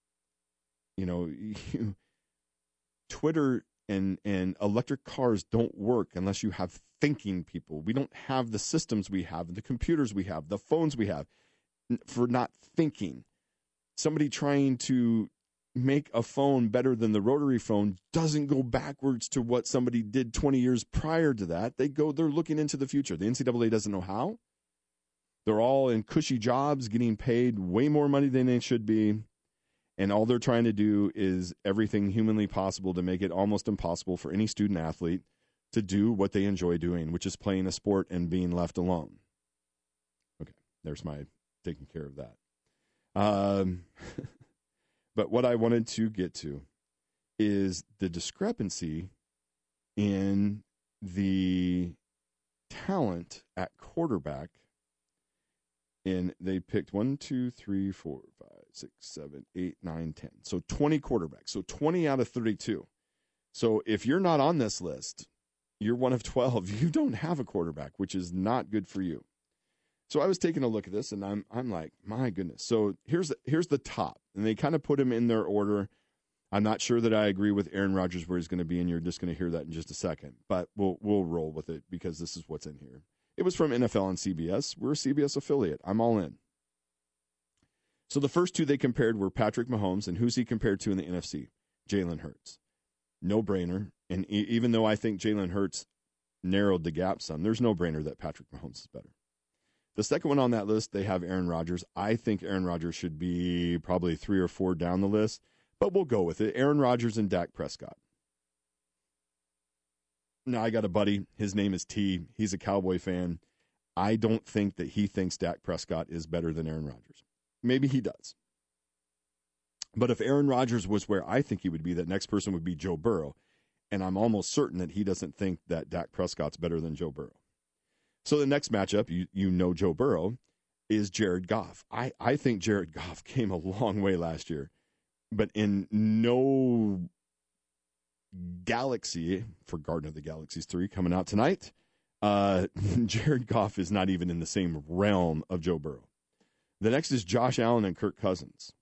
Twitter and electric cars don't work unless you have thinking people. We don't have the systems we have, the computers we have, the phones we have for not thinking. Somebody trying to make a phone better than the rotary phone doesn't go backwards to what somebody did 20 years prior to that. They're looking into the future. The NCAA doesn't know how. They're all in cushy jobs, getting paid way more money than they should be. And all they're trying to do is everything humanly possible to make it almost impossible for any student athlete to do what they enjoy doing, which is playing a sport and being left alone. Okay, there's my taking care of that. But what I wanted to get to is the discrepancy in the talent at quarterback. And they picked 1, 2, 3, 4, 5, 6, 7, 8, 9, 10. So 20 quarterbacks. So 20 out of 32. So if you're not on this list, you're one of 12. You don't have a quarterback, which is not good for you. So I was taking a look at this, and I'm like, my goodness. So here's the top, and they kind of put him in their order. I'm not sure that I agree with Aaron Rodgers where he's going to be, and you're just going to hear that in just a second. But we'll roll with it because this is what's in here. It was from NFL and CBS. We're a CBS affiliate. I'm all in. So the first two they compared were Patrick Mahomes, and who's he compared to in the NFC? Jalen Hurts. No-brainer. And even though I think Jalen Hurts narrowed the gap some, there's no brainer that Patrick Mahomes is better. The second one on that list, they have Aaron Rodgers. I think Aaron Rodgers should be probably 3 or 4 down the list, but we'll go with it. Aaron Rodgers and Dak Prescott. No, I got a buddy. His name is T. He's a Cowboy fan. I don't think that he thinks Dak Prescott is better than Aaron Rodgers. Maybe he does. But if Aaron Rodgers was where I think he would be, that next person would be Joe Burrow. And I'm almost certain that he doesn't think that Dak Prescott's better than Joe Burrow. So the next matchup, you know Joe Burrow, is Jared Goff. I think Jared Goff came a long way last year. But in no galaxy, for Garden of the Galaxies 3 coming out tonight, Jared Goff is not even in the same realm of Joe Burrow. The next is Josh Allen and Kirk Cousins.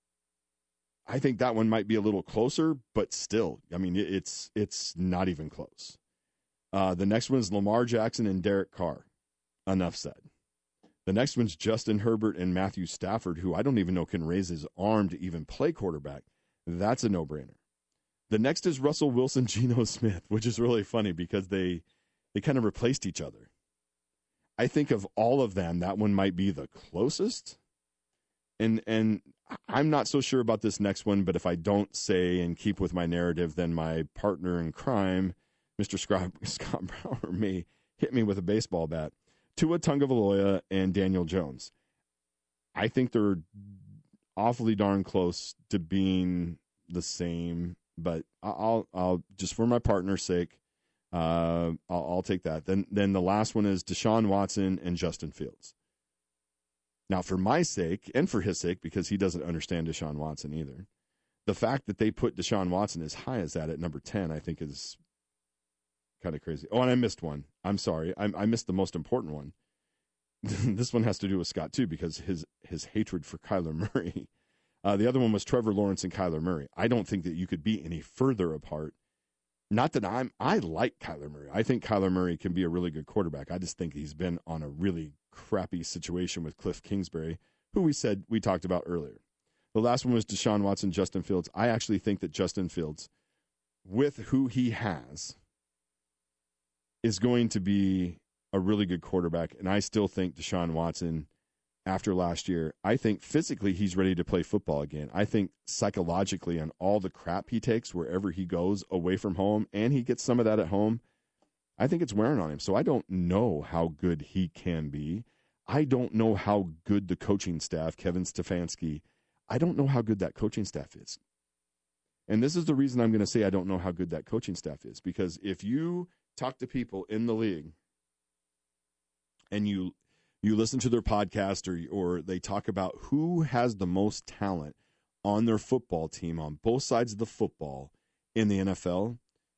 I think that one might be a little closer, but still, I mean, it's not even close. The next one is Lamar Jackson and Derek Carr. Enough said. The next one's Justin Herbert and Matthew Stafford, who I don't even know can raise his arm to even play quarterback. That's a no-brainer. The next is Russell Wilson, Geno Smith, which is really funny because they kind of replaced each other. I think of all of them, that one might be the closest. And I'm not so sure about this next one, but if I don't say and keep with my narrative, then my partner in crime, Mr. Scott Brower, may hit me with a baseball bat. Tua Tagovailoa and Daniel Jones. I think they're awfully darn close to being the same, but I'll just for my partner's sake, I'll take that. Then the last one is Deshaun Watson and Justin Fields. Now, for my sake and for his sake, because he doesn't understand Deshaun Watson either, the fact that they put Deshaun Watson as high as that at number 10, I think is kind of crazy. Oh, and I missed one. I'm sorry. I missed the most important one. This one has to do with Scott, too, because his hatred for Kyler Murray. The other one was Trevor Lawrence and Kyler Murray. I don't think that you could be any further apart. Not that I like Kyler Murray. I think Kyler Murray can be a really good quarterback. I just think he's been on a really crappy situation with Cliff Kingsbury, who we talked about earlier. The last one was Deshaun Watson, Justin Fields. I actually think that Justin Fields, with who he has, is going to be a really good quarterback. And I still think Deshaun Watson, after last year, I think physically he's ready to play football again. I think psychologically on all the crap he takes wherever he goes away from home, and he gets some of that at home, I think it's wearing on him. So I don't know how good he can be. I don't know how good the coaching staff, Kevin Stefanski, I don't know how good that coaching staff is. And this is the reason I'm going to say I don't know how good that coaching staff is, because if you talk to people in the league and you listen to their podcast or they talk about who has the most talent on their football team on both sides of the football in the NFL,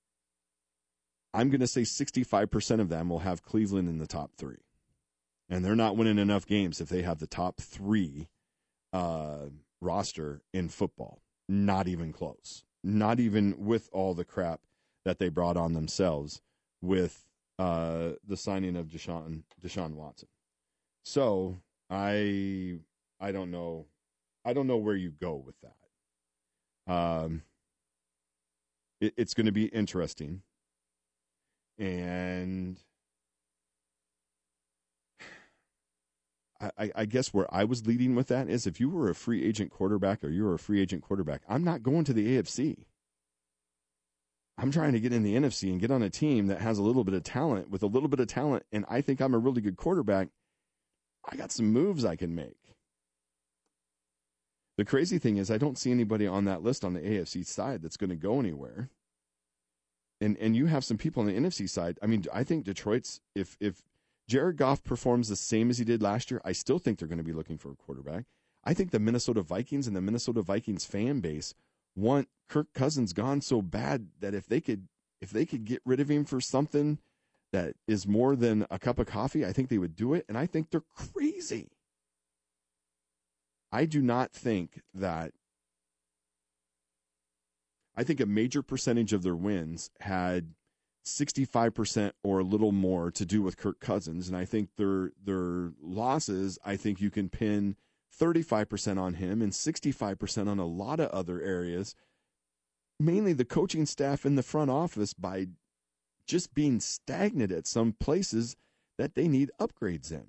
I'm going to say 65% of them will have Cleveland in the top 3. And they're not winning enough games if they have the top 3 roster in football. Not even close. Not even with all the crap that they brought on themselves with the signing of Deshaun Watson. So I don't know. I don't know where you go with that. It's going to be interesting. And I guess where I was leading with that is if you were a free agent quarterback or you're a free agent quarterback, I'm not going to the AFC. I'm trying to get in the NFC and get on a team that has a little bit of talent. With a little bit of talent, and I think I'm a really good quarterback, I got some moves I can make. The crazy thing is I don't see anybody on that list on the AFC side that's going to go anywhere. And you have some people on the NFC side. I mean, I think Detroit's, if Jared Goff performs the same as he did last year, I still think they're going to be looking for a quarterback. I think the Minnesota Vikings and the Minnesota Vikings fan base want Kirk Cousins gone so bad that if they could get rid of him for something that is more than a cup of coffee, I think they would do it. And I think they're crazy. I do not think that. I think a major percentage of their wins had 65% or a little more to do with Kirk Cousins. And I think their losses, I think you can pin 35% on him and 65% on a lot of other areas, mainly the coaching staff in the front office, by just being stagnant at some places that they need upgrades in.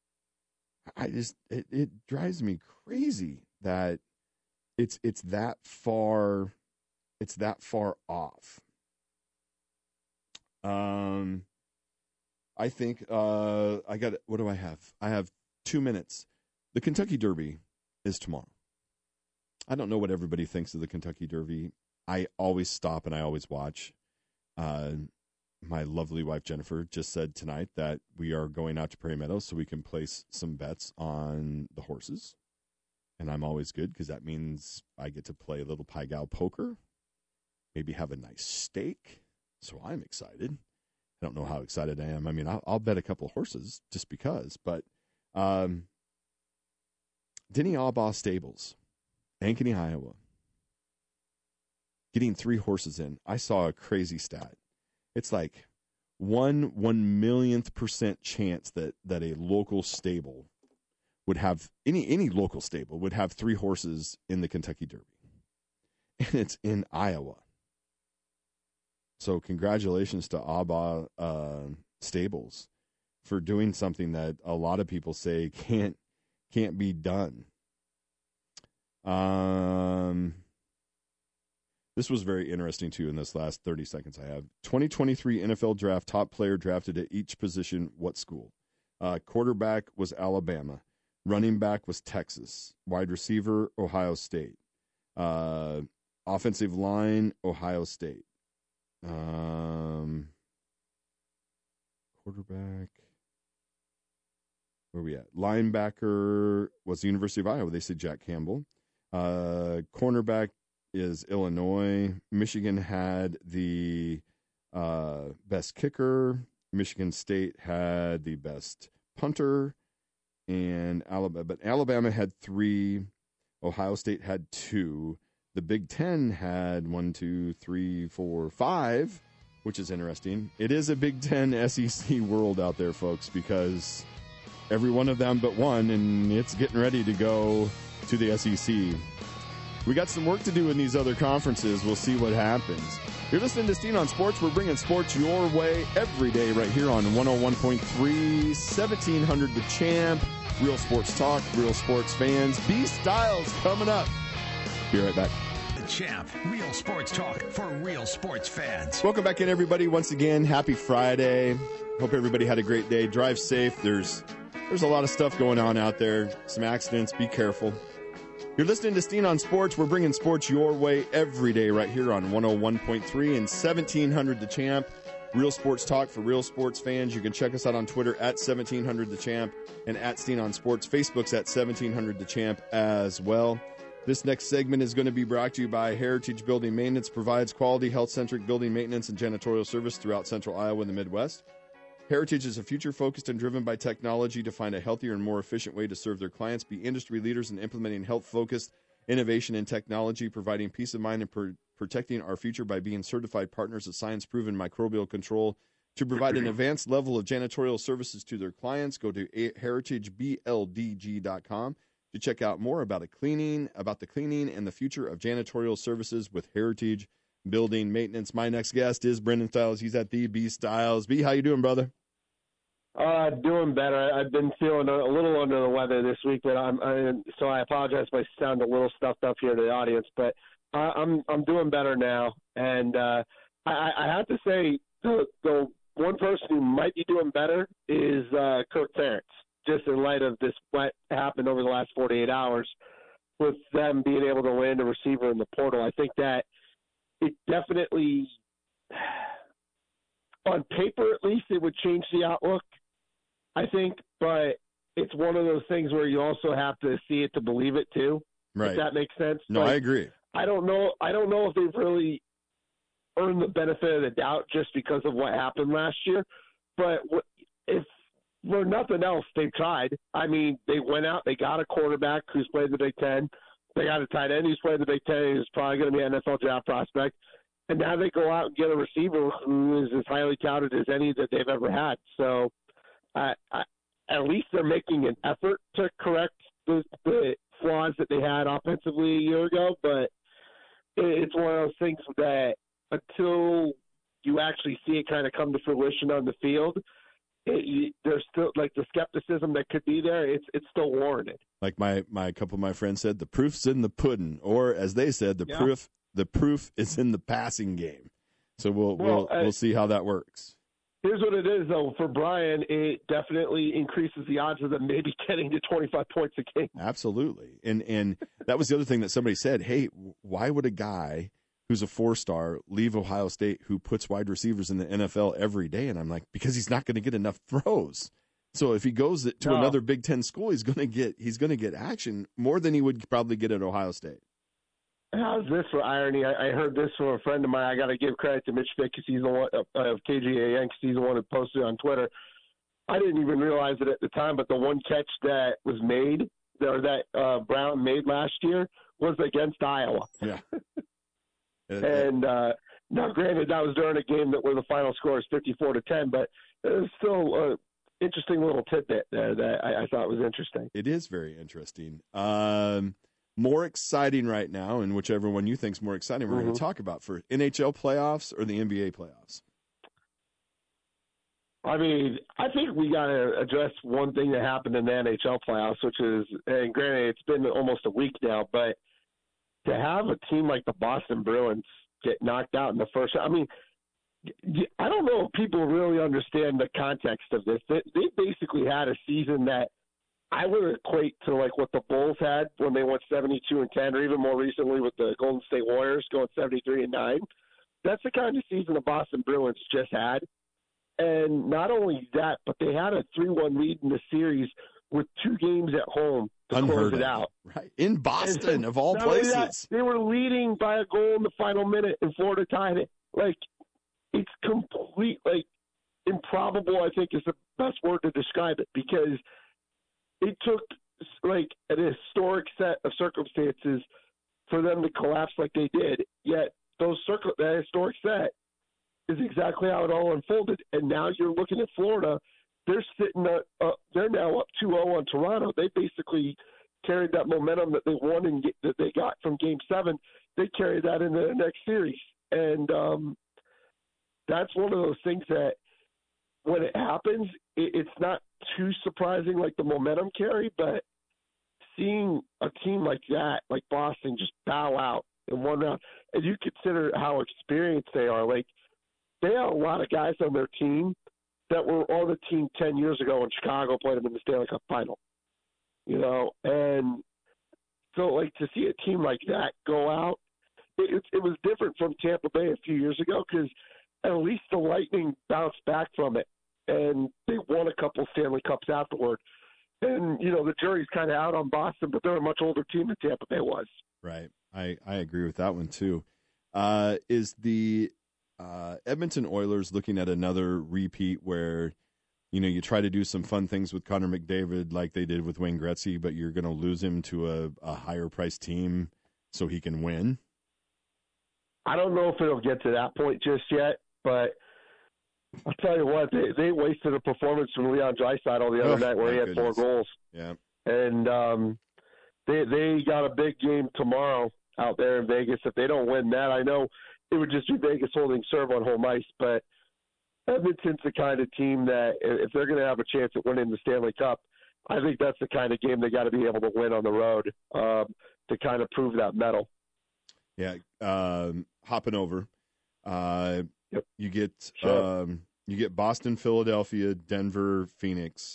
It drives me crazy that it's that far off. I think what do I have? I have 2 minutes. The Kentucky Derby is tomorrow. I don't know what everybody thinks of the Kentucky Derby. I always stop and I always watch. My lovely wife, Jennifer, just said tonight that we are going out to Prairie Meadows so we can place some bets on the horses. And I'm always good because that means I get to play a little Pai Gow poker, maybe have a nice steak. So I'm excited. I don't know how excited I am. I mean, I'll bet a couple of horses just because. But Denny Albaugh Stables, Ankeny, Iowa, getting 3 horses in. I saw a crazy stat. It's like 1/1,000,000% chance that a local stable would have any local stable would have 3 horses in the Kentucky Derby, and it's in Iowa. So congratulations to Albaugh Stables for doing something that a lot of people say can't be done. This was very interesting, too, in this last 30 seconds I have. 2023 NFL Draft, top player drafted at each position, what school? Quarterback was Alabama. Running back was Texas. Wide receiver, Ohio State. Offensive line, Ohio State. Quarterback. Where are we at? Linebacker was the University of Iowa. They said Jack Campbell. Cornerback is Illinois. Michigan had the best kicker. Michigan State had the best punter. And Alabama had 3. Ohio State had 2. The Big Ten had 1, 2, 3, 4, 5, which is interesting. It is a Big Ten SEC world out there, folks, because every one of them but one, and it's getting ready to go to the SEC. We got some work to do in these other conferences. We'll see what happens. You're listening to Steen on Sports. We're bringing sports your way every day right here on 101.3, 1700 The Champ. Real sports talk, real sports fans. B Styles coming up. Be right back. The Champ, real sports talk for real sports fans. Welcome back in, everybody. Once again, happy Friday. Hope everybody had a great day. Drive safe. There's a lot of stuff going on out there. Some accidents. Be careful. You're listening to Steen on Sports. We're bringing sports your way every day right here on 101.3 and 1700 The Champ. Real sports talk for real sports fans. You can check us out on Twitter at 1700 The Champ and at Steen on Sports. Facebook's at 1700 The Champ as well. This next segment is going to be brought to you by Heritage Building Maintenance. Provides quality, health-centric building maintenance and janitorial service throughout central Iowa and the Midwest. Heritage is a future-focused and driven by technology to find a healthier and more efficient way to serve their clients, be industry leaders in implementing health-focused innovation and technology, providing peace of mind and protecting our future by being certified partners of science-proven microbial control. To provide an advanced level of janitorial services to their clients, go to heritagebldg.com to check out more about the cleaning and the future of janitorial services with Heritage Building Maintenance. My next guest is Brendan Styles. He's at the B Styles. B, how you doing, brother? Doing better. I've been feeling a little under the weather this week, but so I apologize if I sound a little stuffed up here to the audience. But I'm doing better now, and I have to say the one person who might be doing better is Kirk Ferentz, just in light of this what happened over the last 48 hours with them being able to land a receiver in the portal. I think that it definitely, on paper at least, it would change the outlook, I think, but it's one of those things where you also have to see it to believe it too. Right. If that makes sense. No, I agree. I don't know if they've really earned the benefit of the doubt just because of what happened last year, but if for nothing else, they've tried. I mean, they went out, they got a quarterback who's played the Big Ten. They got a tight end who's played the Big Ten, who's probably going to be an NFL draft prospect. And now they go out and get a receiver who is as highly touted as any that they've ever had. So at least they're making an effort to correct the flaws that they had offensively a year ago. But it's one of those things that until you actually see it kind of come to fruition on the field, there's still, like, the skepticism that could be there. It's still warranted. Like my couple of my friends said, the proof's in the pudding, or as they said, the proof is in the passing game. So we'll see how that works. Here's what it is, though. For Brian, it definitely increases the odds of them maybe getting to 25 points a game. Absolutely. And that was the other thing that somebody said, hey, why would a guy who's a 4-star leave Ohio State who puts wide receivers in the NFL every day? And I'm like, because he's not going to get enough throws. So if he goes to another Big Ten school, he's going to get action more than he would probably get at Ohio State. How's this for irony? I heard this from a friend of mine. I got to give credit to Mitch Vick because he's the one of KGAN because he's the one who posted it on Twitter. I didn't even realize it at the time, but the one catch that was made or that Brown made last year was against Iowa. Yeah. And now, granted, that was during a game where the final score is 54-10, but it was still an interesting little tidbit there that I thought was interesting. It is very interesting. More exciting right now, and whichever one you think is more exciting, we're going to talk about for NHL playoffs or the NBA playoffs. I mean, I think we got to address one thing that happened in the NHL playoffs, which is, and granted, it's been almost a week now, but to have a team like the Boston Bruins get knocked out in the first, I mean, I don't know if people really understand the context of this. They basically had a season that I would equate to like what the Bulls had when they went 72-10, or even more recently with the Golden State Warriors going 73-9. That's the kind of season the Boston Bruins just had. And not only that, but they had a 3-1 lead in the series with 2 games at home to close it out. Right. In Boston, of all places. That, they were leading by a goal in the final minute, and Florida tied it. Like, it's complete, like, improbable, I think, is the best word to describe it, because it took, like, an historic set of circumstances for them to collapse like they did. Yet that historic set is exactly how it all unfolded. And now you're looking at Florida. They're sitting they're now up 2-0 on Toronto. They basically carried that momentum that they won and that they got from Game 7. They carried that into the next series. And that's one of those things that when it happens, it's not too surprising, like the momentum carry, but seeing a team like that, like Boston, just bow out in one round, and you consider how experienced they are, like they have a lot of guys on their team that were on the team 10 years ago when Chicago played them in the Stanley Cup final, and so like to see a team like that go out, it was different from Tampa Bay a few years ago because at least the Lightning bounced back from it. And they won a couple Stanley Cups afterward. And, the jury's kind of out on Boston, but they're a much older team than Tampa Bay was. Right. I agree with that one, too. Is the Edmonton Oilers looking at another repeat where, you try to do some fun things with Connor McDavid like they did with Wayne Gretzky, but you're going to lose him to a higher-priced team so he can win? I don't know if it'll get to that point just yet, but I'll tell you what, they wasted a performance from Leon Draisaitl the other night where he had 4 goals. Yeah. And they got a big game tomorrow out there in Vegas. If they don't win that, I know it would just be Vegas holding serve on home ice, but Edmonton's the kind of team that if they're going to have a chance at winning the Stanley Cup, I think that's the kind of game they got to be able to win on the road to kind of prove that medal. Yeah, hopping over. Yep. You get Boston, Philadelphia, Denver, Phoenix.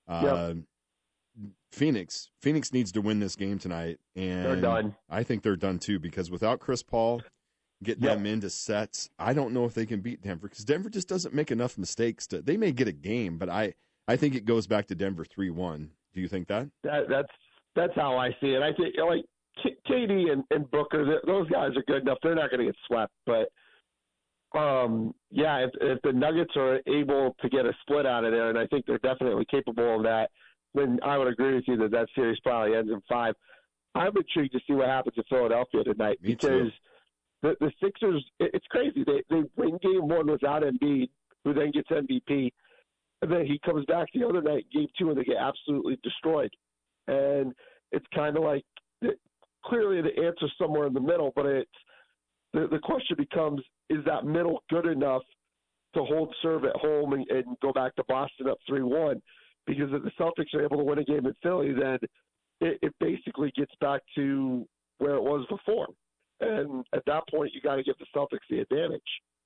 Phoenix needs to win this game tonight, and they're done. I think they're done too because without Chris Paul getting them into sets, I don't know if they can beat Denver because Denver just doesn't make enough mistakes. They may get a game, but I think it goes back to Denver 3-1. Do you think that? That's how I see it. I think like KD and Booker, those guys are good enough. They're not going to get swept, but. If the Nuggets are able to get a split out of there, and I think they're definitely capable of that, then I would agree with you that series probably ends in 5. I'm intrigued to see what happens in Philadelphia tonight because the Sixers, it's crazy. They win game 1 without Embiid, who then gets MVP, and then he comes back the other night, game 2, and they get absolutely destroyed. And it's kind of like clearly the answer's somewhere in the middle, but the question becomes, is that middle good enough to hold serve at home and go back to Boston up 3-1? Because if the Celtics are able to win a game in Philly, then it basically gets back to where it was before. And at that point, you got to give the Celtics the advantage.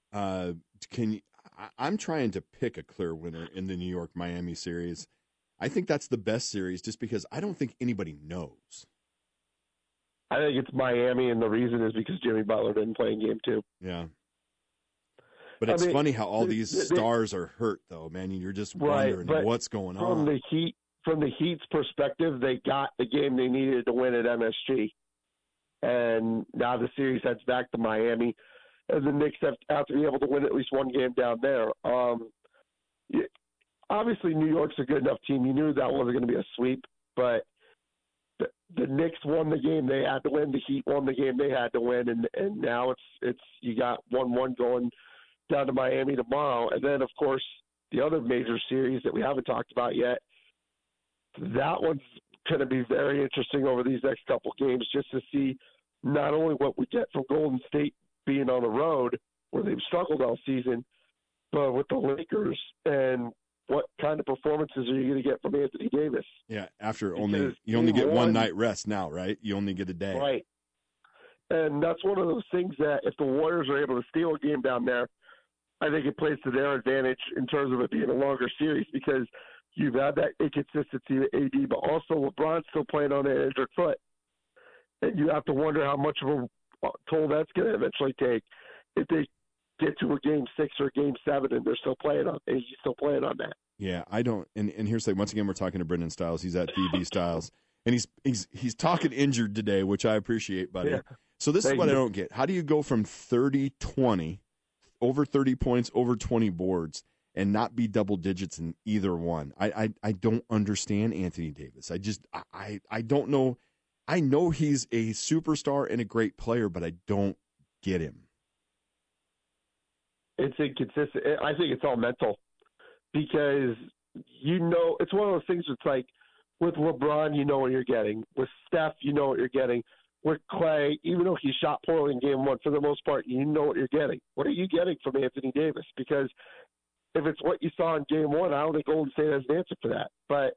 I'm trying to pick a clear winner in the New York-Miami series. I think that's the best series just because I don't think anybody knows. I think it's Miami, and the reason is because Jimmy Butler didn't play in game 2. Yeah. But it's funny how all these stars are hurt, though, man. You're just wondering what's going on. From the Heat's perspective, they got the game they needed to win at MSG. And now the series heads back to Miami, and the Knicks have to be able to win at least one game down there. Obviously, New York's a good enough team. You knew that wasn't going to be a sweep, but the Knicks won the game they had to win. The Heat won the game they had to win, and now it's you got 1-1 going down to Miami tomorrow. And then, of course, the other major series that we haven't talked about yet, that one's going to be very interesting over these next couple games just to see not only what we get from Golden State being on the road where they've struggled all season, but with the Lakers and what kind of performances are you going to get from Anthony Davis? Yeah, after you only get one night rest now, right? You only get a day. Right. And that's one of those things that if the Warriors are able to steal a game down there, I think it plays to their advantage in terms of it being a longer series because you've had that inconsistency with AD, but also LeBron's still playing on an injured foot. And you have to wonder how much of a toll that's going to eventually take if they get to a game 6 or game 7 and he's still playing on that. Yeah, I don't. And here's once again, we're talking to Brendan Stiles. He's at DB Styles, and he's talking injured today, which I appreciate, buddy. Yeah. So this is what I don't get. How do you go from 30-20, over 30 points, over 20 boards, and not be double digits in either one? I don't understand Anthony Davis. I don't know. I know he's a superstar and a great player, but I don't get him. It's inconsistent. I think it's all mental because, it's one of those things that's like with LeBron, you know what you're getting. With Steph, you know what you're getting. With Clay, even though he shot poorly in game 1, for the most part, you know what you're getting. What are you getting from Anthony Davis? Because if it's what you saw in game 1, I don't think Golden State has an answer for that. But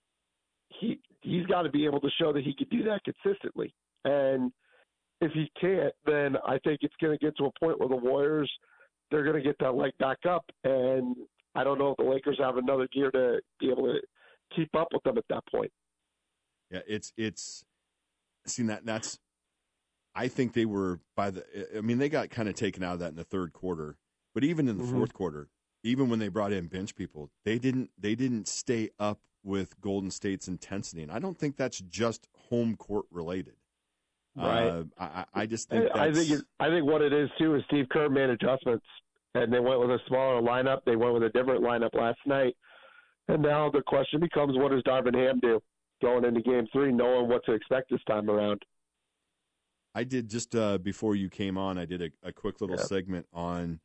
he's got to be able to show that he could do that consistently. And if he can't, then I think it's going to get to a point where the Warriors, they're going to get that leg back up. And I don't know if the Lakers have another gear to be able to keep up with them at that point. Yeah, it's seen that's. I think they were they got kind of taken out of that in the third quarter, but even in the fourth quarter, even when they brought in bench people, they didn't stay up with Golden State's intensity, and I don't think that's just home court related. Right. I just think I think what it is too is Steve Kerr made adjustments, and they went with a smaller lineup. They went with a different lineup last night, and now the question becomes, what does Darvin Ham do going into Game 3, knowing what to expect this time around? I did just before you came on. I did a quick little segment on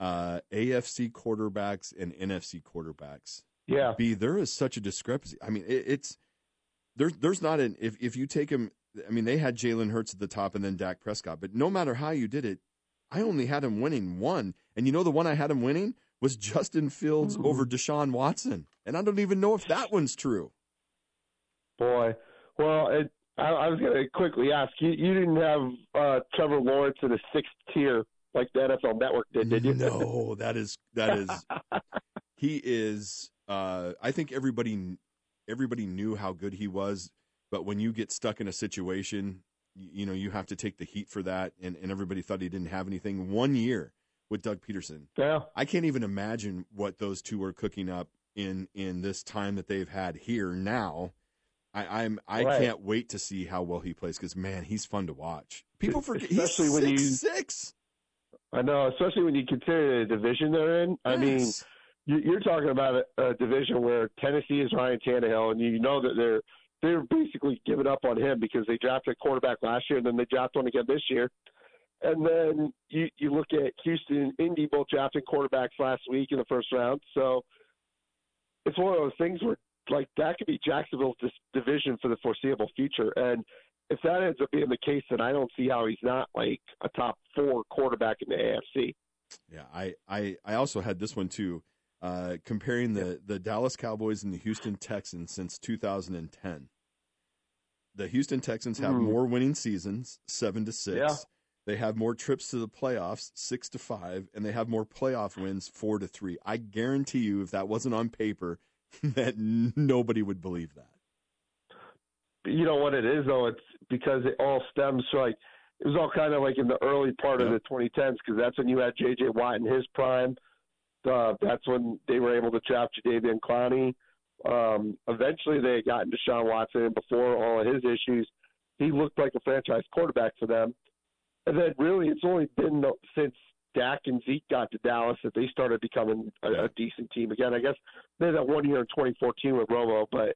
AFC quarterbacks and NFC quarterbacks. Yeah, there is such a discrepancy. I mean, there's not an if you take him. I mean, they had Jalen Hurts at the top and then Dak Prescott, but no matter how you did it, I only had him winning one. And the one I had him winning was Justin Fields over Deshaun Watson, and I don't even know if that one's true. Boy, well, I was going to quickly ask you. You didn't have Trevor Lawrence in a 6th tier like the NFL Network did you? No, that is he is. I think everybody knew how good he was, but when you get stuck in a situation, you have to take the heat for that. And everybody thought he didn't have anything. 1 year with Doug Peterson. Yeah, I can't even imagine what those two are cooking up in this time that they've had here now. I can't wait to see how well he plays because, man, he's fun to watch. People forget especially he's 6'6". I know, especially when you consider the division they're in. Yes. I mean, you're talking about a division where Tennessee is Ryan Tannehill, and you know that they're basically giving up on him because they drafted a quarterback last year, and then they drafted one again this year. And then you look at Houston and Indy both drafting quarterbacks last week in the first round. So it's one of those things where, like, that could be Jacksonville's division for the foreseeable future. And if that ends up being the case, then I don't see how he's not like a top 4 quarterback in the AFC. Yeah, I also had this one too, comparing the Dallas Cowboys and the Houston Texans since 2010. The Houston Texans have more winning seasons, 7-6. Yeah. They have more trips to the playoffs, 6-5, and they have more playoff wins, 4-3. I guarantee you, if that wasn't on paper, that nobody would believe that. You know what it is, though? It's because it all stems from, it was all kind of like in the early part of the 2010s, because that's when you had J.J. Watt in his prime. That's when they were able to draft Jadeveon Clowney. Eventually, they had gotten Deshaun Watson, and before all of his issues, he looked like a franchise quarterback for them. And then really it's only been since Dak and Zeke got to Dallas that they started becoming a decent team again. I guess they had that 1 year in 2014 with Romo, but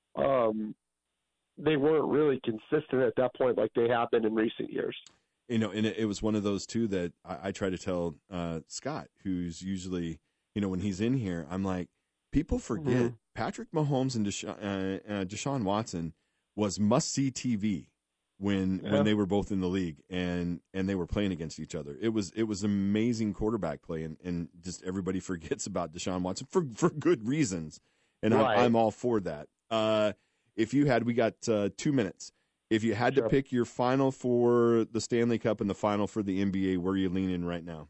they weren't really consistent at that point like they have been in recent years. And it was one of those, too, that I try to tell Scott, who's usually, when he's in here, I'm like, people forget Patrick Mahomes and Deshaun Watson was must-see TV when they were both in the league and they were playing against each other. It was amazing quarterback play, and just everybody forgets about Deshaun Watson for good reasons, and right. I'm all for that. We got 2 minutes. If you had to pick your final for the Stanley Cup and the final for the NBA, where are you leaning right now?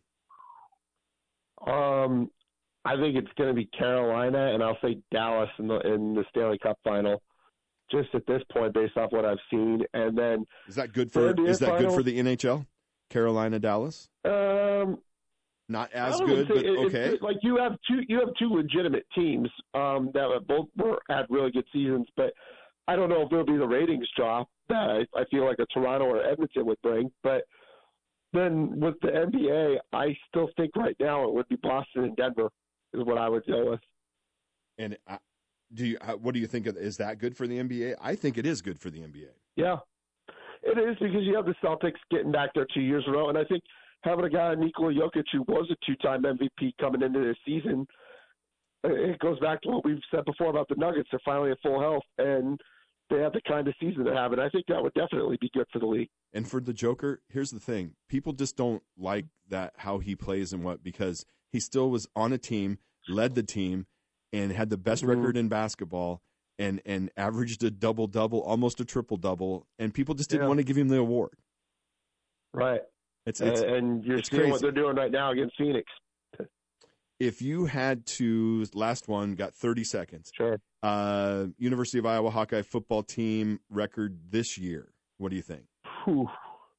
I think it's going to be Carolina, and I'll say Dallas in the Stanley Cup final. Just at this point, based off what I've seen, and then is that good for good for the NHL? Carolina, Dallas. Not as good, but okay. Like you have two legitimate teams that both had really good seasons, but I don't know if there'll be the ratings drop that I feel like a Toronto or Edmonton would bring. But then with the NBA, I still think right now it would be Boston and Denver is what I would go with. And what do you think of? Is that good for the NBA? I think it is good for the NBA. Yeah, it is, because you have the Celtics getting back there 2 years in a row, and I think having a guy, Nikola Jokic, who was a two-time MVP coming into this season, it goes back to what we've said before about the Nuggets. They're finally at full health, and they have the kind of season they have, and I think that would definitely be good for the league. And for the Joker, here's the thing. People just don't like that, how he plays and because he still was on a team, led the team, and had the best record in basketball and averaged a double-double, almost a triple-double, and people just didn't want to give him the award. Right. And you're seeing what they're doing right now against Phoenix. If you had to, last one, got 30 seconds. Sure. University of Iowa Hawkeye football team record this year. What do you think? Whew.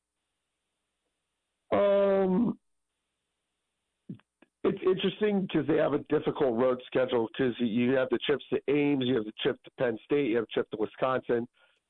It's interesting because they have a difficult road schedule, because you have the trips to Ames, you have the trip to Penn State, you have a trip to Wisconsin.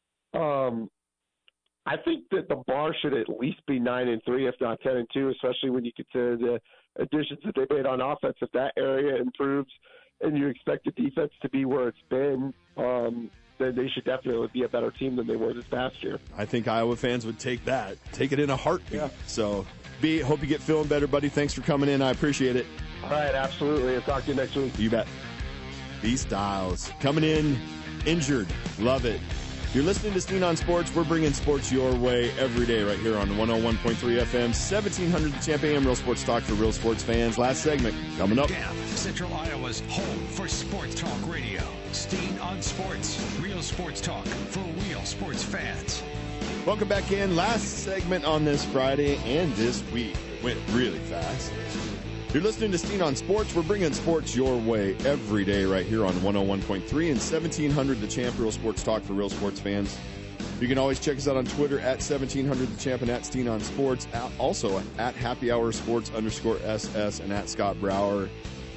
I think that the bar should at least be 9-3, if not 10-2, especially when you consider the additions that they made on offense. If that area improves and you expect the defense to be where it's been, then they should definitely be a better team than they were this past year. I think Iowa fans would take it in a heartbeat. Yeah. So, B, hope you get feeling better, buddy. Thanks for coming in. I appreciate it. All right, absolutely. I'll talk to you next week. You bet. B Styles coming in injured. Love it. You're listening to Steen on Sports. We're bringing sports your way every day right here on 101.3 FM, 1700 The Champ AM, Real Sports Talk for real sports fans. Last segment coming up. Central Iowa's home for sports talk radio. Steen on Sports. Real sports talk for real sports fans. Welcome back in. Last segment on this Friday and this week. It went really fast. You're listening to Steen on Sports. We're bringing sports your way every day right here on 101.3 and 1700 The Champ, Real Sports Talk for real sports fans. You can always check us out on Twitter at 1700 The Champ and at Steen on Sports. Also at Happy Hour Sports _SS and at Scott Brower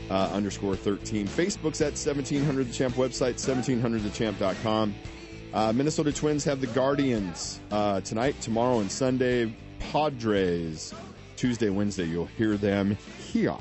_13. Facebook's at 1700 The Champ, website 1700thechamp.com. Minnesota Twins have the Guardians tonight, tomorrow, and Sunday. Padres Tuesday, Wednesday. You'll hear them here.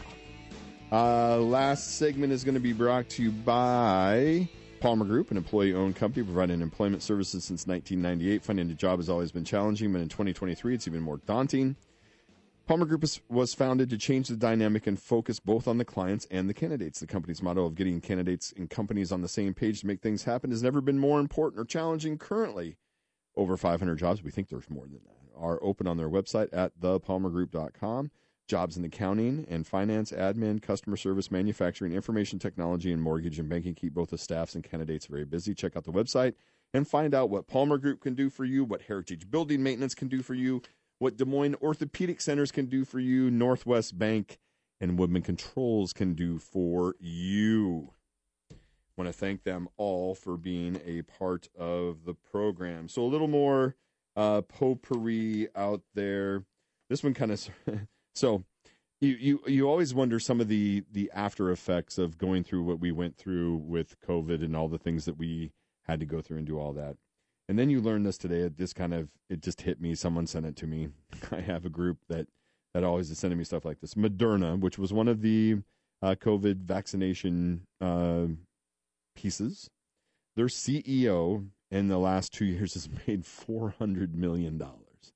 Last segment is going to be brought to you by Palmer Group, an employee-owned company providing employment services since 1998. Finding a job has always been challenging, but in 2023, it's even more daunting. Palmer Group was founded to change the dynamic and focus both on the clients and the candidates. The company's motto of getting candidates and companies on the same page to make things happen has never been more important or challenging. Currently, over 500 jobs, we think there's more than that, are open on their website at thepalmergroup.com. Jobs in accounting and finance, admin, customer service, manufacturing, information technology, and mortgage and banking keep both the staffs and candidates very busy. Check out the website and find out what Palmer Group can do for you, what Heritage Building Maintenance can do for you, what Des Moines Orthopedic Centers can do for you, Northwest Bank and Woodman Controls can do for you. I want to thank them all for being a part of the program. So a little more potpourri out there. This one kind of so you always wonder some of the after effects of going through what we went through with COVID and all the things that we had to go through and do all that. And then you learn this today. It just hit me. Someone sent it to me. I have a group that always is sending me stuff like this. Moderna, which was one of the COVID vaccination pieces, their CEO in the last 2 years has made $400 million. Man,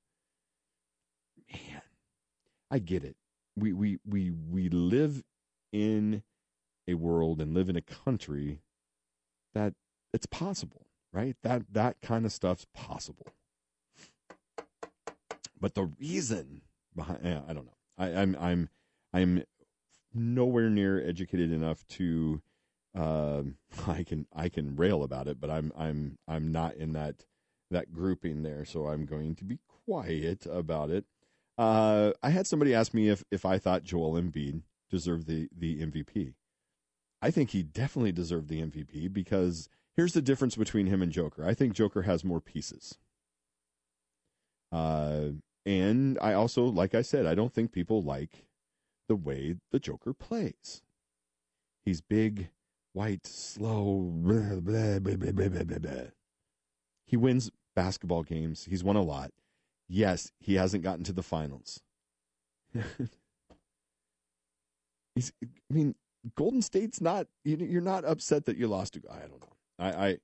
I get it. We live in a world and live in a country that it's possible, right? That kind of stuff's possible. But the reason behind, I don't know. I'm nowhere near educated enough to I can rail about it, but I'm not in that grouping there, so I'm going to be quiet about it. I had somebody ask me if I thought Joel Embiid deserved the MVP. I think he definitely deserved the MVP because here's the difference between him and Joker. I think Joker has more pieces. And I also, like I said, I don't think people like the way the Joker plays. He's big, white, slow, blah, blah, blah, blah, blah, blah, blah. He wins basketball games. He's won a lot. Yes, he hasn't gotten to the finals. Golden State's not, you're not upset that you lost to, I don't know.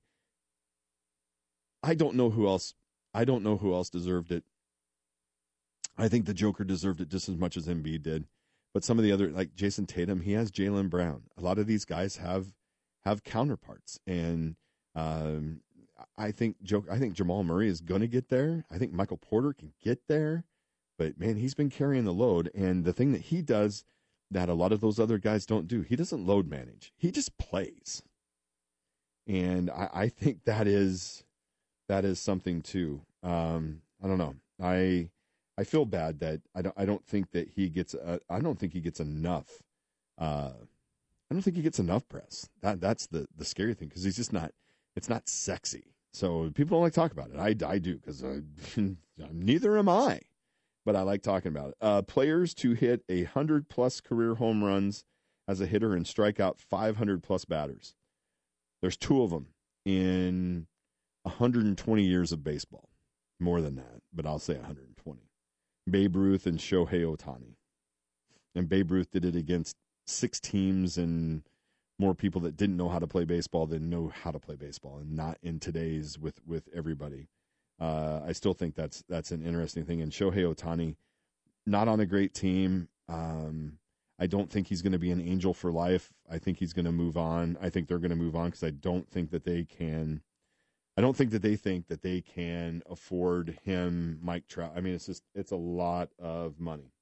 I don't know who else. I don't know who else deserved it. I think the Joker deserved it just as much as Embiid did. But some of the other, like Jason Tatum, he has Jaylen Brown. A lot of these guys have counterparts. And I think Jamal Murray is going to get there. I think Michael Porter can get there. But, man, he's been carrying the load. And the thing that he does that a lot of those other guys don't do, he doesn't load manage. He just plays. And I think that is something, too. I don't know. I feel bad that I don't think that he gets I don't think he gets enough. I don't think he gets enough press. That's the scary thing because he's just not. It's not sexy. So people don't like to talk about it. I do because neither am I, but I like talking about it. Players to hit 100+ career home runs as a hitter and strike out 500+ batters. There's 2 of them in 120 years of baseball. More than that, but I'll say 120. Babe Ruth and Shohei Ohtani. And Babe Ruth did it against 6 teams and more people that didn't know how to play baseball than know how to play baseball, and not in today's with everybody. I still think that's an interesting thing. And Shohei Ohtani, not on a great team. I don't think he's going to be an Angel for life. I think he's going to move on. I think they're going to move on because I don't think that they can. I don't think that they think that they can afford him, Mike Trout. I mean, it's a lot of money.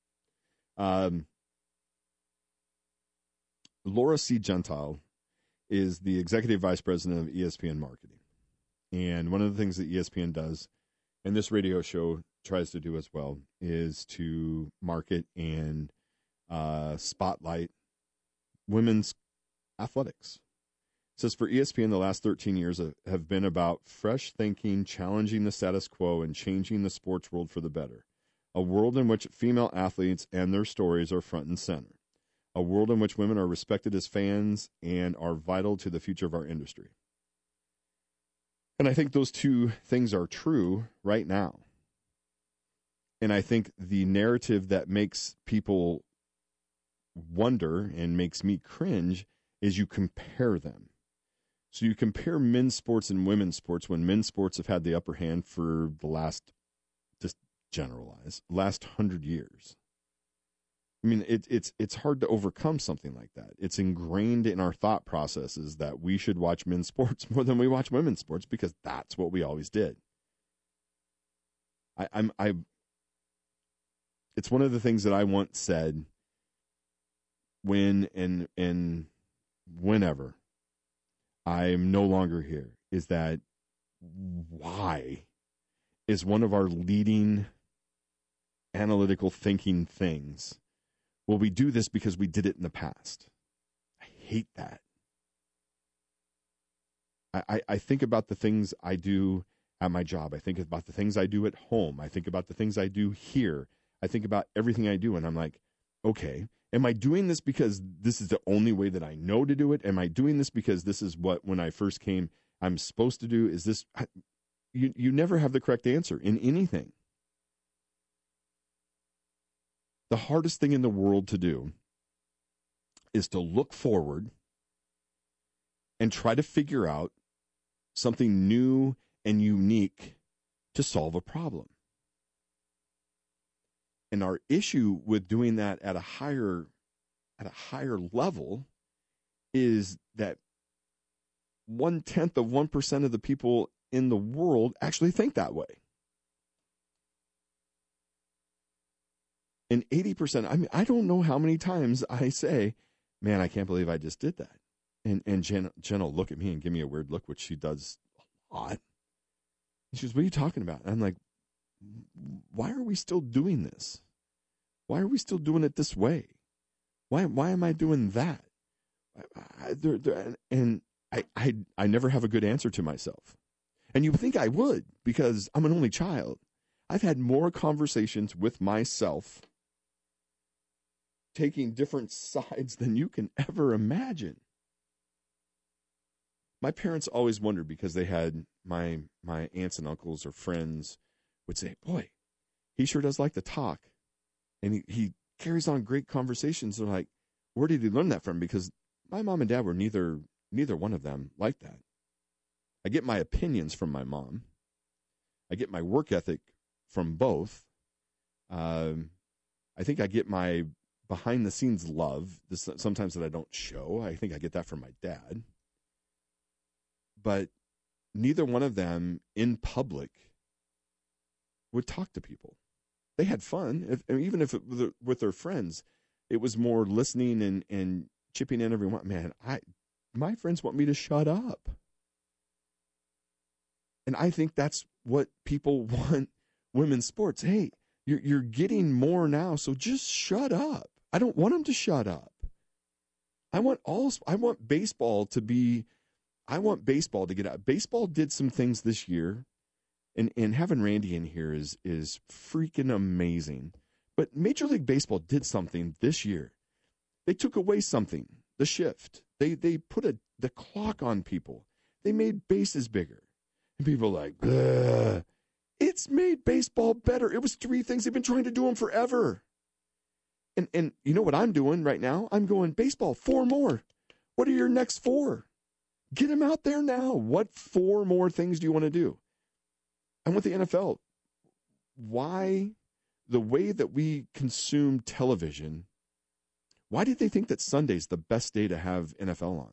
Laura C. Gentile is the executive vice president of ESPN marketing. And one of the things that ESPN does, and this radio show tries to do as well, is to market and spotlight women's athletics. It says, for ESPN, the last 13 years have been about fresh thinking, challenging the status quo, and changing the sports world for the better. A world in which female athletes and their stories are front and center. A world in which women are respected as fans and are vital to the future of our industry. And I think those 2 things are true right now. And I think the narrative that makes people wonder and makes me cringe is you compare them. So you compare men's sports and women's sports when men's sports have had the upper hand for the last 100 years. I mean, it's hard to overcome something like that. It's ingrained in our thought processes that we should watch men's sports more than we watch women's sports because that's what we always did. It's one of the things that I once said when and whenever I'm no longer here, is that why is one of our leading analytical thinking things. Well, we do this because we did it in the past. I hate that. I think about the things I do at my job. I think about the things I do at home. I think about the things I do here. I think about everything I do, and I'm like, okay, am I doing this because this is the only way that I know to do it? Am I doing this because this is what, when I first came, I'm supposed to do? Is this... You never have the correct answer in anything. The hardest thing in the world to do is to look forward and try to figure out something new and unique to solve a problem. And our issue with doing that at a higher level is that 0.1% of the people in the world actually think that way. And 80%, I mean, I don't know how many times I say, man, I can't believe I just did that. And Jen will look at me and give me a weird look, which she does a lot. And she goes, what are you talking about? And I'm like, why are we still doing this? Why are we still doing it this way? Why am I doing that? And I never have a good answer to myself. And you would think I would, because I'm an only child. I've had more conversations with myself taking different sides than you can ever imagine. My parents always wondered, because they had my aunts and uncles or friends would say, boy, he sure does like to talk. And he carries on great conversations. They're like, where did he learn that from? Because my mom and dad were neither one of them like that. I get my opinions from my mom. I get my work ethic from both. I think I get my behind-the-scenes love, sometimes that I don't show. I think I get that from my dad. But neither one of them in public would talk to people. They had fun, even if it was with their friends. It was more listening and chipping in every once. Man, my friends want me to shut up. And I think that's what people want women's sports. Hey, you're getting more now, so just shut up. I don't want them to shut up. I want baseball to get out. Baseball did some things this year, and having Randy in here is freaking amazing. But Major League Baseball did something this year. They took away something, the shift. They put the clock on people. They made bases bigger. And people are like, ugh. It's made baseball better. It was 3 things. They've been trying to do them forever. And you know what I'm doing right now? I'm going, baseball, 4 more. What are your next 4? Get them out there now. What 4 more things do you want to do? And with the NFL, why, the way that we consume television, why did they think that Sunday's the best day to have NFL on?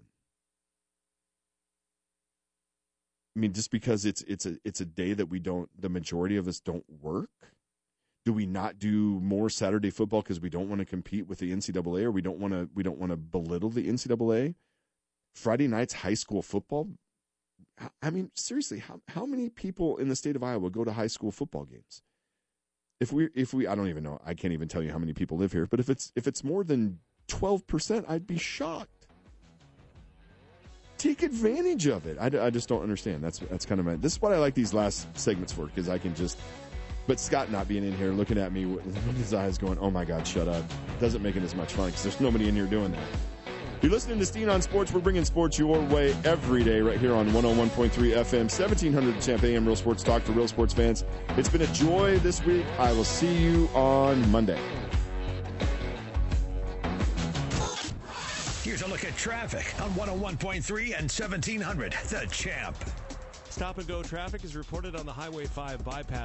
I mean, just because it's a day that the majority of us don't work? Do we not do more Saturday football because we don't want to compete with the NCAA, or we don't want to belittle the NCAA? Friday nights high school football. I mean, seriously, how many people in the state of Iowa go to high school football games? If we I don't even know. I can't even tell you how many people live here. But if it's more than 12%, I'd be shocked. Take advantage of it. I just don't understand. That's kind of this is what I like these last segments for, because I can just. But Scott not being in here looking at me with his eyes going, oh my God, shut up. Doesn't make it as much fun because there's nobody in here doing that. You're listening to Steen on Sports. We're bringing sports your way every day right here on 101.3 FM, 1700 Champ AM, Real Sports Talk for real sports fans. It's been a joy this week. I will see you on Monday. Here's a look at traffic on 101.3 and 1700 The Champ. Stop-and-go traffic is reported on the Highway 5 bypass.